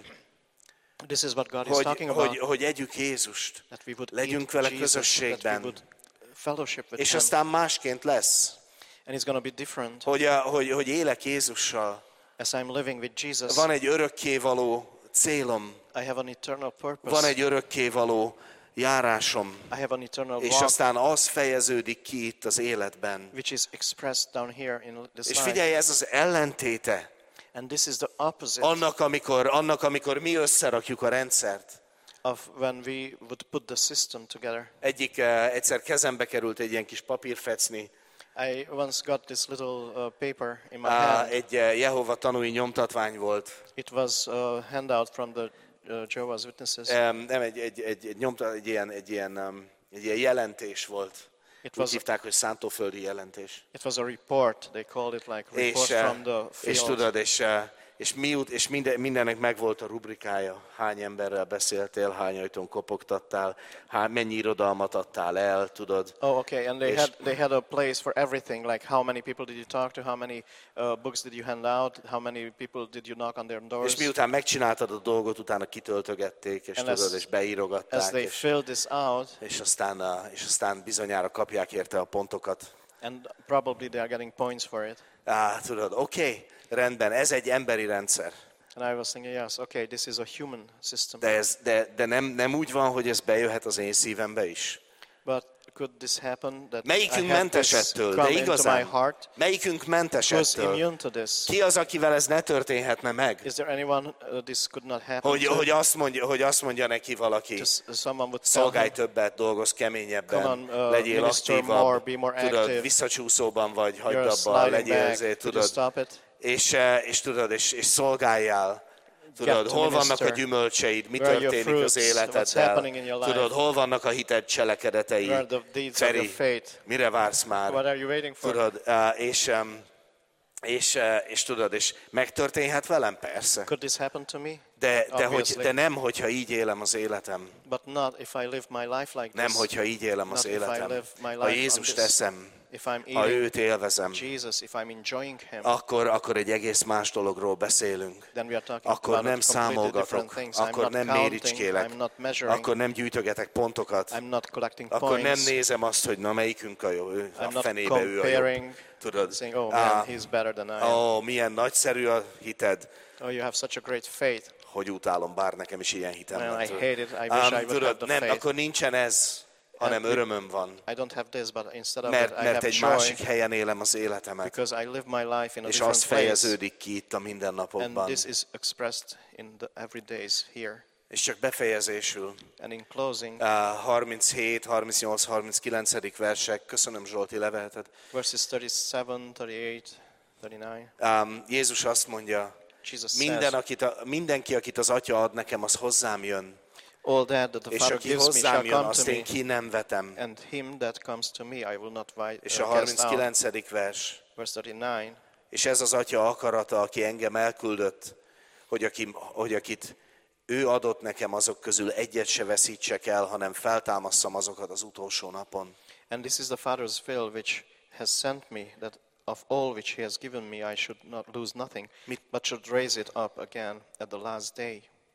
Speaker 2: This is what God is
Speaker 3: hogy,
Speaker 2: talking about.
Speaker 3: hogy, hogy együk Jézust,
Speaker 2: That we would
Speaker 3: legyünk
Speaker 2: eat
Speaker 3: vele
Speaker 2: Jesus, that we
Speaker 3: közösségben.
Speaker 2: would fellowship with
Speaker 3: És
Speaker 2: Him.
Speaker 3: aztán másként lesz,
Speaker 2: And it's going to be different.
Speaker 3: hogy, a, hogy, hogy élek Jézussal.
Speaker 2: As I'm living with Jesus,
Speaker 3: Van egy örökkévaló célom,
Speaker 2: I have an eternal purpose.
Speaker 3: van egy örökkévaló járásom,
Speaker 2: I have an eternal
Speaker 3: és
Speaker 2: walk,
Speaker 3: aztán az fejeződik ki itt az életben.
Speaker 2: which is expressed down here in this
Speaker 3: És
Speaker 2: life.
Speaker 3: figyelj, ez az ellentéte
Speaker 2: And this is the opposite
Speaker 3: annak, amikor, annak, amikor mi összerakjuk a rendszert.
Speaker 2: of when we would put the system together.
Speaker 3: Egyik eh, egyszer kezembe került egy ilyen kis papírfecni,
Speaker 2: I once got this little uh, paper in my
Speaker 3: Á,
Speaker 2: hand.
Speaker 3: egy eh, Jehova tanúi nyomtatvány volt.
Speaker 2: It was a handout from the uh, Jehovah's Witnesses.
Speaker 3: Em, Nem, egy, egy, egy, egy, nyomta, egy, ilyen, egy, ilyen, em, egy ilyen jelentés volt.
Speaker 2: It
Speaker 3: Úgy
Speaker 2: was,
Speaker 3: hívták, hogy szántóföldi jelentés.
Speaker 2: it was a report. They called it like report
Speaker 3: És, eh,
Speaker 2: from the
Speaker 3: és
Speaker 2: field.
Speaker 3: tudod, és, eh, és, miut, és minden, mindennek megvolt a rubrikája. Hány emberrel beszéltél, hány ajtón kopogtattál, hány, mennyi irodalmat adtál el, tudod.
Speaker 2: Oh, okay. And they
Speaker 3: És-
Speaker 2: had they had a place for everything, like how many people did you talk to, how many uh, books did you hand out, how many people did you knock on their doors.
Speaker 3: És miután megcsináltad a dolgot, utána kitöltögették, és
Speaker 2: And
Speaker 3: tudod,
Speaker 2: as-
Speaker 3: és
Speaker 2: As
Speaker 3: beírogatták,
Speaker 2: they
Speaker 3: és,
Speaker 2: filled this out,
Speaker 3: és, aztán, eh, és aztán bizonyára kapják érte a pontokat.
Speaker 2: and probably they are getting points for it.
Speaker 3: Á, tudod, oké, okay, rendben, ez egy emberi rendszer.
Speaker 2: And I was thinking, yes, okay, this is a human system.
Speaker 3: De, ez, de, de nem, nem úgy van, hogy ez bejöhet az én szívembe is.
Speaker 2: But could this happen that
Speaker 3: Melyikünk
Speaker 2: I have
Speaker 3: mentes
Speaker 2: this
Speaker 3: ettől,
Speaker 2: come
Speaker 3: de
Speaker 2: into my
Speaker 3: igazán?
Speaker 2: heart?
Speaker 3: Melyikünk mentes
Speaker 2: Who's
Speaker 3: ettől?
Speaker 2: immune to this?
Speaker 3: Ki az, akivel ez ne történhetne meg?
Speaker 2: Is there anyone uh, this could not happen
Speaker 3: Hogy,
Speaker 2: to?
Speaker 3: hogy, azt mondja, hogy azt mondja neki valaki,
Speaker 2: Just someone would tell
Speaker 3: szolgálj
Speaker 2: him,
Speaker 3: többet, dolgozz keményebben,
Speaker 2: Come on, uh,
Speaker 3: legyél
Speaker 2: minister
Speaker 3: aktívabb,
Speaker 2: more, be more
Speaker 3: tudod,
Speaker 2: active.
Speaker 3: visszacsúszóban vagy, hagyd
Speaker 2: you're
Speaker 3: abba,
Speaker 2: sliding
Speaker 3: legyél,
Speaker 2: back,
Speaker 3: ezért,
Speaker 2: could you
Speaker 3: tudod,
Speaker 2: stop it?
Speaker 3: és, eh, és tudod, és, és szolgáljál. Tudod,
Speaker 2: to
Speaker 3: hol vannak a
Speaker 2: minister.
Speaker 3: gyümölcseid, mi
Speaker 2: Where are your
Speaker 3: történik az
Speaker 2: fruits? What's
Speaker 3: életeddel,
Speaker 2: happening in your life?
Speaker 3: tudod, hol vannak a hited cselekedetei,
Speaker 2: Where are the deeds of your
Speaker 3: Feri,
Speaker 2: faith?
Speaker 3: mire vársz már,
Speaker 2: What are you waiting for?
Speaker 3: tudod, eh, és, em, és, eh, és tudod, és megtörténhet velem, persze,
Speaker 2: Could this happen to me?
Speaker 3: de, de, hogy,
Speaker 2: Obviously.
Speaker 3: de nem, hogyha így élem az életem,
Speaker 2: But not if I live my life like
Speaker 3: nem,
Speaker 2: this.
Speaker 3: hogyha így élem
Speaker 2: Not
Speaker 3: az
Speaker 2: if I
Speaker 3: életem,
Speaker 2: live my
Speaker 3: ha
Speaker 2: life
Speaker 3: Jézust
Speaker 2: on this.
Speaker 3: teszem,
Speaker 2: If I'm
Speaker 3: ha
Speaker 2: eating
Speaker 3: őt élvezem,
Speaker 2: Jesus, if I'm enjoying Him,
Speaker 3: akkor, akkor egy egész más dologról beszélünk.
Speaker 2: then we are talking
Speaker 3: Akkor
Speaker 2: about
Speaker 3: nem
Speaker 2: completely different
Speaker 3: számolgatok,
Speaker 2: things.
Speaker 3: akkor
Speaker 2: I'm
Speaker 3: nem
Speaker 2: not counting,
Speaker 3: méricskélek,
Speaker 2: I'm not measuring,
Speaker 3: akkor nem gyűjtögetek pontokat,
Speaker 2: I'm not collecting
Speaker 3: akkor nem
Speaker 2: points,
Speaker 3: nézem azt, hogy na melyikünk a jó, ő, a
Speaker 2: I'm not
Speaker 3: fenébe ő a jobb.
Speaker 2: comparing,
Speaker 3: Tudod,
Speaker 2: saying, oh
Speaker 3: Á,
Speaker 2: man, he's better than I am.
Speaker 3: ó, milyen nagyszerű a hited,
Speaker 2: Oh, you have such a great faith.
Speaker 3: hogy utálom, bár nekem is ilyen hitem
Speaker 2: Man,
Speaker 3: van.
Speaker 2: I
Speaker 3: tudod.
Speaker 2: hate it. I wish
Speaker 3: Ám,
Speaker 2: I would
Speaker 3: tudod,
Speaker 2: have the
Speaker 3: nem,
Speaker 2: faith.
Speaker 3: akkor nincsen ez, hanem
Speaker 2: And
Speaker 3: örömöm van,
Speaker 2: I don't have this, but instead of
Speaker 3: mert,
Speaker 2: it, I
Speaker 3: mert
Speaker 2: have
Speaker 3: egy
Speaker 2: joy
Speaker 3: másik helyen élem az életemet,
Speaker 2: because I live my life in a
Speaker 3: és
Speaker 2: different
Speaker 3: az
Speaker 2: place.
Speaker 3: fejeződik ki itt a
Speaker 2: And
Speaker 3: mindennapokban.
Speaker 2: this is expressed in the everydays here.
Speaker 3: És csak befejezésül,
Speaker 2: And in closing,
Speaker 3: á, harminchét, harmincnyolc, harminckilenc. versek, köszönöm Zsolti, leveheted.
Speaker 2: verses thirty-seven, thirty-eight, thirty-nine,
Speaker 3: Um, Jézus azt mondja,
Speaker 2: Jesus
Speaker 3: minden,
Speaker 2: says,
Speaker 3: akit a, mindenki, akit az Atya ad nekem, az hozzám jön.
Speaker 2: all that that the
Speaker 3: És
Speaker 2: Father
Speaker 3: aki
Speaker 2: gives me
Speaker 3: hozzám
Speaker 2: shall
Speaker 3: jön,
Speaker 2: come to
Speaker 3: azt
Speaker 2: me,
Speaker 3: én ki nem vetem.
Speaker 2: and him that comes to me I will not vi-
Speaker 3: És
Speaker 2: uh,
Speaker 3: a
Speaker 2: cast out.
Speaker 3: harminckilencedik vers.
Speaker 2: Verse thirty-nine,
Speaker 3: És ez az Atya akarata, aki engem elküldött, hogy, aki, hogy akit ő adott nekem, azok közül egyet se veszítsek el, hanem feltámasszam azokat az utolsó napon.
Speaker 2: and this is the Father's will which has sent me, that of all which He has given me I should not lose nothing,
Speaker 3: Mit-
Speaker 2: but should raise it up again at the last day.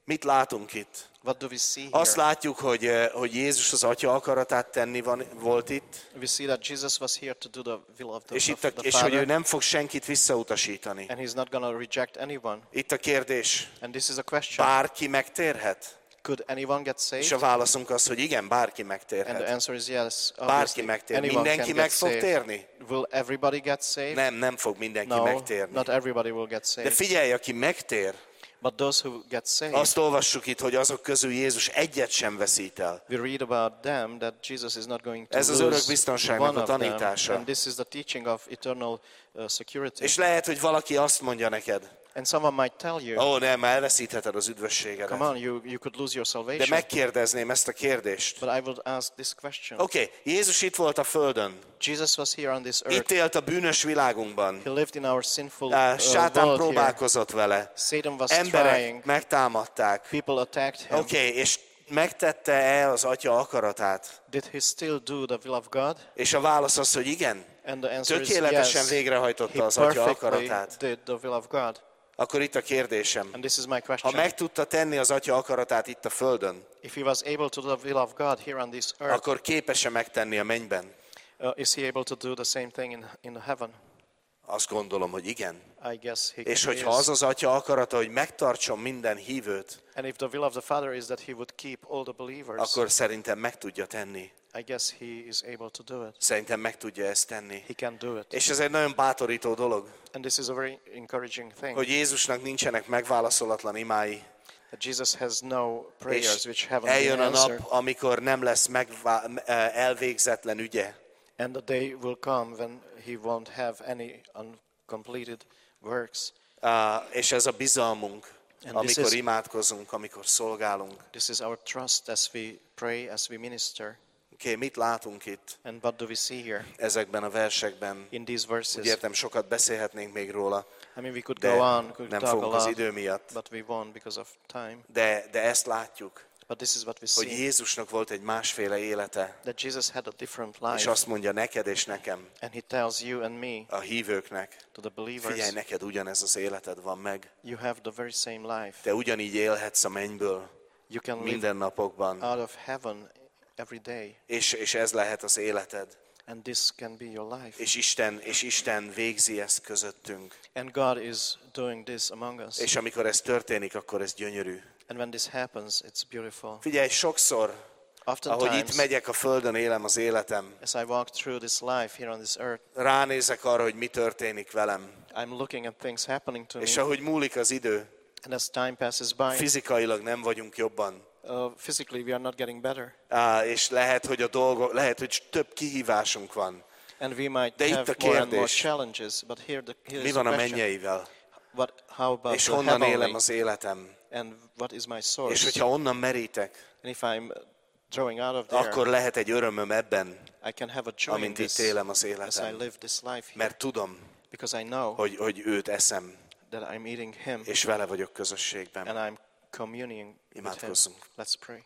Speaker 3: Mit látunk itt?
Speaker 2: What do we see
Speaker 3: Azt
Speaker 2: here?
Speaker 3: látjuk, hogy, hogy Jézus az Atya akaratát tenni van, volt itt,
Speaker 2: We see that Jesus was here to do the will of the,
Speaker 3: és,
Speaker 2: of
Speaker 3: itt a,
Speaker 2: the
Speaker 3: és hogy ő
Speaker 2: Father,
Speaker 3: nem fog senkit visszautasítani.
Speaker 2: and he's not going to reject anyone.
Speaker 3: Itt a kérdés,
Speaker 2: And this is a question.
Speaker 3: bárki megtérhet?
Speaker 2: Could anyone get
Speaker 3: És a
Speaker 2: saved?
Speaker 3: válaszunk az, hogy igen, bárki
Speaker 2: And the
Speaker 3: megtérhet.
Speaker 2: answer is yes.
Speaker 3: Bárki
Speaker 2: Obviously,
Speaker 3: megtér.
Speaker 2: anyone
Speaker 3: Mindenki
Speaker 2: can
Speaker 3: meg
Speaker 2: get
Speaker 3: fog
Speaker 2: saved.
Speaker 3: térni?
Speaker 2: Will everybody get saved?
Speaker 3: Nem, nem fog mindenki
Speaker 2: No,
Speaker 3: megtérni.
Speaker 2: not everybody will get
Speaker 3: De
Speaker 2: saved.
Speaker 3: figyelj, aki megtér,
Speaker 2: But those who get saved,
Speaker 3: azt olvassuk itt, hogy azok közül Jézus egyet sem veszít el.
Speaker 2: we read about them that Jesus is not going to
Speaker 3: Ez az örök
Speaker 2: lose
Speaker 3: biztonságnak
Speaker 2: one
Speaker 3: a
Speaker 2: of them.
Speaker 3: tanítása.
Speaker 2: And this is the teaching of eternal uh, security.
Speaker 3: És lehet, hogy valaki azt mondja neked,
Speaker 2: And someone might tell you,
Speaker 3: ó, nem, elveszítheted az
Speaker 2: come
Speaker 3: üdvösségedet.
Speaker 2: on, you, you could lose your
Speaker 3: De
Speaker 2: salvation.
Speaker 3: megkérdezném ezt a kérdést.
Speaker 2: But I would ask this question.
Speaker 3: Oké, okay, Jézus itt volt a földön.
Speaker 2: Jesus was here on this
Speaker 3: Itt
Speaker 2: earth.
Speaker 3: élt a bűnös világunkban.
Speaker 2: He lived in our sinful uh,
Speaker 3: Uh, Sátán
Speaker 2: world here.
Speaker 3: próbálkozott vele.
Speaker 2: Satan was
Speaker 3: Emberek
Speaker 2: trying.
Speaker 3: megtámadták.
Speaker 2: People attacked him.
Speaker 3: Oké, okay, és megtette-e az Atya akaratát?
Speaker 2: Did he still do the will of God?
Speaker 3: És a válasz az, hogy igen.
Speaker 2: And the answer is
Speaker 3: Tökéletesen
Speaker 2: yes.
Speaker 3: végrehajtotta
Speaker 2: He
Speaker 3: az Atya
Speaker 2: perfectly
Speaker 3: akaratát.
Speaker 2: did the will of God.
Speaker 3: Akkor itt a kérdésem.
Speaker 2: And this is my
Speaker 3: Ha
Speaker 2: question.
Speaker 3: meg tudta tenni az Atya akaratát itt a földön,
Speaker 2: If he was able to do the will of God here on this earth,
Speaker 3: akkor képes-e megtenni a mennyben?
Speaker 2: uh, is he able to do the same thing in, in the heaven?
Speaker 3: Azt gondolom, hogy igen.
Speaker 2: I guess he
Speaker 3: És
Speaker 2: can.
Speaker 3: hogyha az az Atya akarata, hogy megtartson minden hívőt,
Speaker 2: And if the will of the Father is that he would keep all the believers,
Speaker 3: akkor szerintem meg tudja tenni.
Speaker 2: I guess he is able to do it.
Speaker 3: Szerintem meg tudja ezt tenni.
Speaker 2: He can do it.
Speaker 3: És ez egy nagyon bátorító dolog,
Speaker 2: And this is a very encouraging thing.
Speaker 3: hogy Jézusnak nincsenek megválaszolatlan imái,
Speaker 2: That Jesus has no prayers
Speaker 3: és
Speaker 2: which haven't
Speaker 3: eljön
Speaker 2: been
Speaker 3: a nap,
Speaker 2: answered.
Speaker 3: amikor nem lesz megvá- elvégzetlen ügye.
Speaker 2: And the day will come when he won't have any uncompleted works.
Speaker 3: Uh, és ez a bizalmunk,
Speaker 2: And
Speaker 3: amikor
Speaker 2: this is-
Speaker 3: imádkozunk, amikor szolgálunk.
Speaker 2: This is our trust as we pray, as we minister.
Speaker 3: Oké, okay, mit látunk itt
Speaker 2: And what do we see here
Speaker 3: ezekben a versekben?
Speaker 2: in these
Speaker 3: Úgy
Speaker 2: verses?
Speaker 3: értem, sokat beszélhetnénk még róla,
Speaker 2: I mean, we could
Speaker 3: de
Speaker 2: go on, could
Speaker 3: nem
Speaker 2: talk a
Speaker 3: fogunk az
Speaker 2: lot,
Speaker 3: idő miatt.
Speaker 2: but we won't because of time.
Speaker 3: De, de ezt látjuk,
Speaker 2: But this is what we
Speaker 3: hogy
Speaker 2: see,
Speaker 3: Jézusnak volt egy másféle élete,
Speaker 2: that Jesus had a different
Speaker 3: és
Speaker 2: life.
Speaker 3: azt mondja neked és nekem,
Speaker 2: And he tells you and me,
Speaker 3: a hívőknek,
Speaker 2: to the believers,
Speaker 3: figyelj, neked ugyanez az életed van meg.
Speaker 2: you have the very same life.
Speaker 3: Te ugyanígy élhetsz a mennyből
Speaker 2: You can live
Speaker 3: minden napokban,
Speaker 2: out of heaven every day.
Speaker 3: és, és ez lehet az életed.
Speaker 2: And this can be your life.
Speaker 3: És Isten, és Isten végzi ezt közöttünk.
Speaker 2: And God is doing this among us.
Speaker 3: És amikor ez történik, akkor ez gyönyörű.
Speaker 2: And when this happens, it's beautiful.
Speaker 3: Figyelj, sokszor, ahogy itt
Speaker 2: Oftentimes,
Speaker 3: megyek a földön, élem az életem,
Speaker 2: as I walk through this life here on this earth,
Speaker 3: ránézek arra, hogy mi történik velem.
Speaker 2: I'm looking at things happening to
Speaker 3: És
Speaker 2: me.
Speaker 3: ahogy múlik az idő,
Speaker 2: And as time passes by,
Speaker 3: fizikailag nem vagyunk jobban.
Speaker 2: uh, physically we are not getting better.
Speaker 3: Á, és lehet, hogy a dolgok, lehet, hogy több kihívásunk van.
Speaker 2: And we might
Speaker 3: De itt
Speaker 2: have
Speaker 3: a
Speaker 2: more and more
Speaker 3: kérdés,
Speaker 2: challenges. But here the, here's
Speaker 3: Mi
Speaker 2: the
Speaker 3: van a
Speaker 2: question.
Speaker 3: mennyeivel?
Speaker 2: What, how about
Speaker 3: És
Speaker 2: the
Speaker 3: honnan élem
Speaker 2: heavenly?
Speaker 3: az életem?
Speaker 2: And what is my
Speaker 3: És
Speaker 2: source?
Speaker 3: hogyha onnan merítek,
Speaker 2: And if I'm drawing out of there,
Speaker 3: akkor lehet egy örömöm ebben,
Speaker 2: I can have a joy in
Speaker 3: amint
Speaker 2: this
Speaker 3: itt élem az
Speaker 2: as I
Speaker 3: életem.
Speaker 2: live this life here.
Speaker 3: Mert tudom,
Speaker 2: Because I know
Speaker 3: hogy, hogy őt eszem,
Speaker 2: that I'm eating Him
Speaker 3: és vele vagyok közösségben.
Speaker 2: and I'm communing with Him.
Speaker 3: Imádkozzunk.
Speaker 2: Let's pray.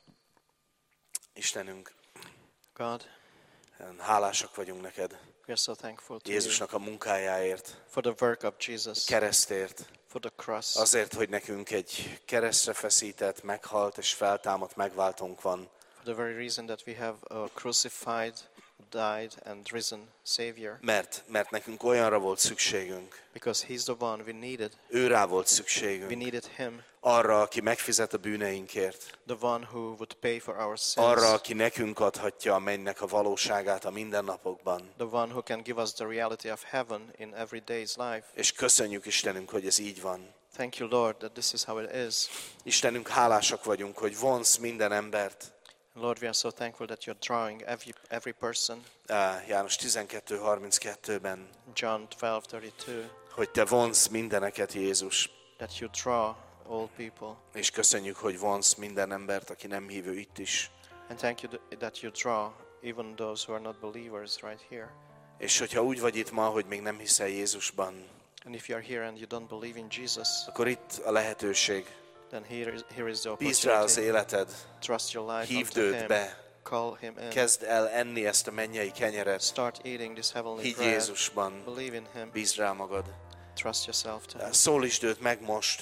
Speaker 3: Istenünk,
Speaker 2: God,
Speaker 3: hálásak vagyunk neked,
Speaker 2: we are so thankful to you
Speaker 3: Jézusnak a munkájáért,
Speaker 2: for the work of Jesus,
Speaker 3: keresztért,
Speaker 2: for the cross,
Speaker 3: azért, hogy nekünk egy keresztre feszített, meghalt és feltámadt megváltónk van.
Speaker 2: for the very reason that we have a crucified, died and risen Savior,
Speaker 3: Mert, mert nekünk olyanra volt szükségünk,
Speaker 2: because He's the one we needed.
Speaker 3: őrá volt
Speaker 2: We
Speaker 3: szükségünk,
Speaker 2: needed Him,
Speaker 3: arra, aki megfizet a bűneinkért,
Speaker 2: the one who would pay for our sins,
Speaker 3: arra, aki nekünk adhatja a mennynek a valóságát a mindennapokban.
Speaker 2: the one who can give us the reality of heaven in every day's life.
Speaker 3: És köszönjük Istenünk, hogy ez így van.
Speaker 2: Thank you, Lord, that this is how it is.
Speaker 3: Istenünk, hálásak vagyunk, hogy vonsz minden embert.
Speaker 2: Lord, we are so thankful that you're drawing every, every person.
Speaker 3: Á, János tizenkettő harminckettőben,
Speaker 2: John twelve thirty-two,
Speaker 3: hogy te vonsz mindeneket, Jézus.
Speaker 2: that you draw all people.
Speaker 3: És köszönjük, hogy vonsz minden embert, aki nem hívő itt is.
Speaker 2: And thank you th- that you draw even those who are not believers right here.
Speaker 3: És hogyha úgy vagy itt ma, hogy még nem hiszel Jézusban,
Speaker 2: And if you are here and you don't believe in Jesus,
Speaker 3: akkor itt a lehetőség.
Speaker 2: then here is, here is the
Speaker 3: Bízd rá az
Speaker 2: opportunity.
Speaker 3: életed,
Speaker 2: Trust your life
Speaker 3: hívd
Speaker 2: unto
Speaker 3: őt
Speaker 2: Him.
Speaker 3: be,
Speaker 2: Call Him in.
Speaker 3: kezd el enni ezt a mennyei kenyeret.
Speaker 2: Start eating this heavenly
Speaker 3: Higgy
Speaker 2: bread.
Speaker 3: Jézusban,
Speaker 2: Believe in Him.
Speaker 3: bízd rá magad.
Speaker 2: Trust yourself to Him.
Speaker 3: Szólítsd őt meg most,
Speaker 2: Call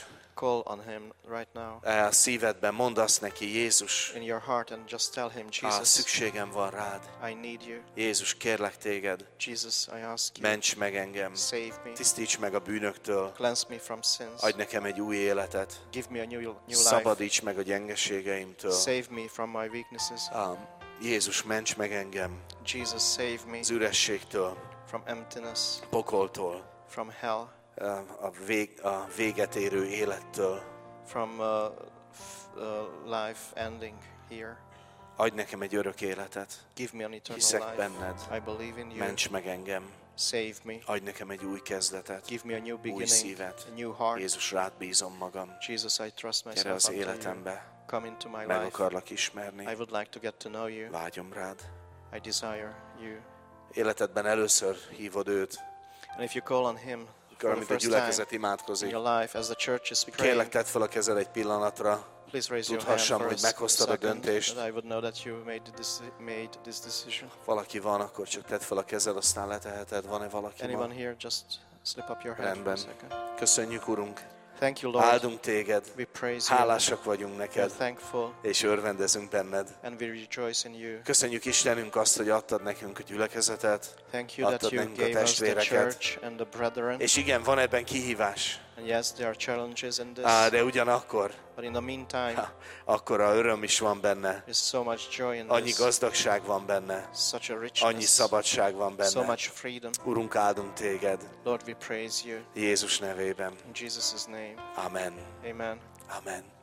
Speaker 2: call on him right now
Speaker 3: A szívedben mondd azt neki, Jézus,
Speaker 2: in your heart and just tell him,
Speaker 3: á,
Speaker 2: Jesus,
Speaker 3: szükségem van rád.
Speaker 2: I need you.
Speaker 3: Jézus, kérlek téged,
Speaker 2: Jesus, I ask you,
Speaker 3: ments meg engem,
Speaker 2: save me,
Speaker 3: tisztíts meg a bűnöktől,
Speaker 2: cleanse me from sins,
Speaker 3: adj nekem egy új életet,
Speaker 2: give me a new, new life,
Speaker 3: szabadíts meg a gyengeségeimtől.
Speaker 2: save me from my weaknesses.
Speaker 3: Ám, Jézus, ments meg engem
Speaker 2: Jesus, save me
Speaker 3: az ürességtől,
Speaker 2: from emptiness,
Speaker 3: pokoltól,
Speaker 2: from hell,
Speaker 3: a, vég, a véget érő élettől.
Speaker 2: from uh, f- uh, life ending here.
Speaker 3: Adj nekem egy örök életet,
Speaker 2: Give me an eternal
Speaker 3: hiszek
Speaker 2: life.
Speaker 3: benned,
Speaker 2: I believe in you.
Speaker 3: ments meg engem,
Speaker 2: Save me.
Speaker 3: adj nekem egy új kezdetet,
Speaker 2: Give me a new
Speaker 3: új
Speaker 2: beginning,
Speaker 3: szívet.
Speaker 2: a new heart.
Speaker 3: Jézus, rád bízom magam,
Speaker 2: Jesus, I trust
Speaker 3: gyere
Speaker 2: myself
Speaker 3: az
Speaker 2: unto you.
Speaker 3: életembe,
Speaker 2: Come into my
Speaker 3: meg
Speaker 2: life.
Speaker 3: akarlak ismerni,
Speaker 2: I would like to get to know you.
Speaker 3: vágyom rád.
Speaker 2: I desire you.
Speaker 3: Életedben először hívod őt,
Speaker 2: And if you call on him
Speaker 3: akkor
Speaker 2: for the
Speaker 3: amit a
Speaker 2: first time
Speaker 3: gyülekezet
Speaker 2: in
Speaker 3: imádkozik,
Speaker 2: your life as the church is
Speaker 3: kérlek,
Speaker 2: praying,
Speaker 3: tedd fel a kezed egy pillanatra,
Speaker 2: please raise your hand
Speaker 3: tudhassam,
Speaker 2: for
Speaker 3: hogy
Speaker 2: a
Speaker 3: meghoztad a
Speaker 2: second,
Speaker 3: döntést.
Speaker 2: that I would know that you made this, made this decision.
Speaker 3: Valaki van, akkor csak tedd fel a kezed, aztán leteheted. Van-e valaki
Speaker 2: Anyone
Speaker 3: ma?
Speaker 2: here, just slip up your hand for a
Speaker 3: Rendben.
Speaker 2: second.
Speaker 3: Köszönjük, Urunk,
Speaker 2: Thank you, Lord.
Speaker 3: áldunk téged,
Speaker 2: We praise you.
Speaker 3: hálásak vagyunk
Speaker 2: We are
Speaker 3: neked,
Speaker 2: thankful
Speaker 3: és örvendezünk benned.
Speaker 2: and we rejoice in you.
Speaker 3: Köszönjük, Istenünk, azt, hogy adtad nekünk a gyülekezetet,
Speaker 2: Thank you that
Speaker 3: adtad
Speaker 2: you
Speaker 3: nekünk a
Speaker 2: gave us the
Speaker 3: testvéreket.
Speaker 2: church and the brethren.
Speaker 3: És igen, van ebben kihívás,
Speaker 2: And yes, there are challenges in this,
Speaker 3: Á, de ugyanakkor,
Speaker 2: but in the meantime,
Speaker 3: ha, akkor a öröm is van benne,
Speaker 2: there's so much joy in
Speaker 3: annyi
Speaker 2: this,
Speaker 3: gazdagság van benne,
Speaker 2: such a
Speaker 3: annyi
Speaker 2: richness,
Speaker 3: szabadság van
Speaker 2: so
Speaker 3: benne.
Speaker 2: much freedom.
Speaker 3: Urunk, áldunk téged,
Speaker 2: Lord, we praise you
Speaker 3: Jézus nevében.
Speaker 2: in Jesus' name.
Speaker 3: Amen.
Speaker 2: Amen.
Speaker 3: Amen.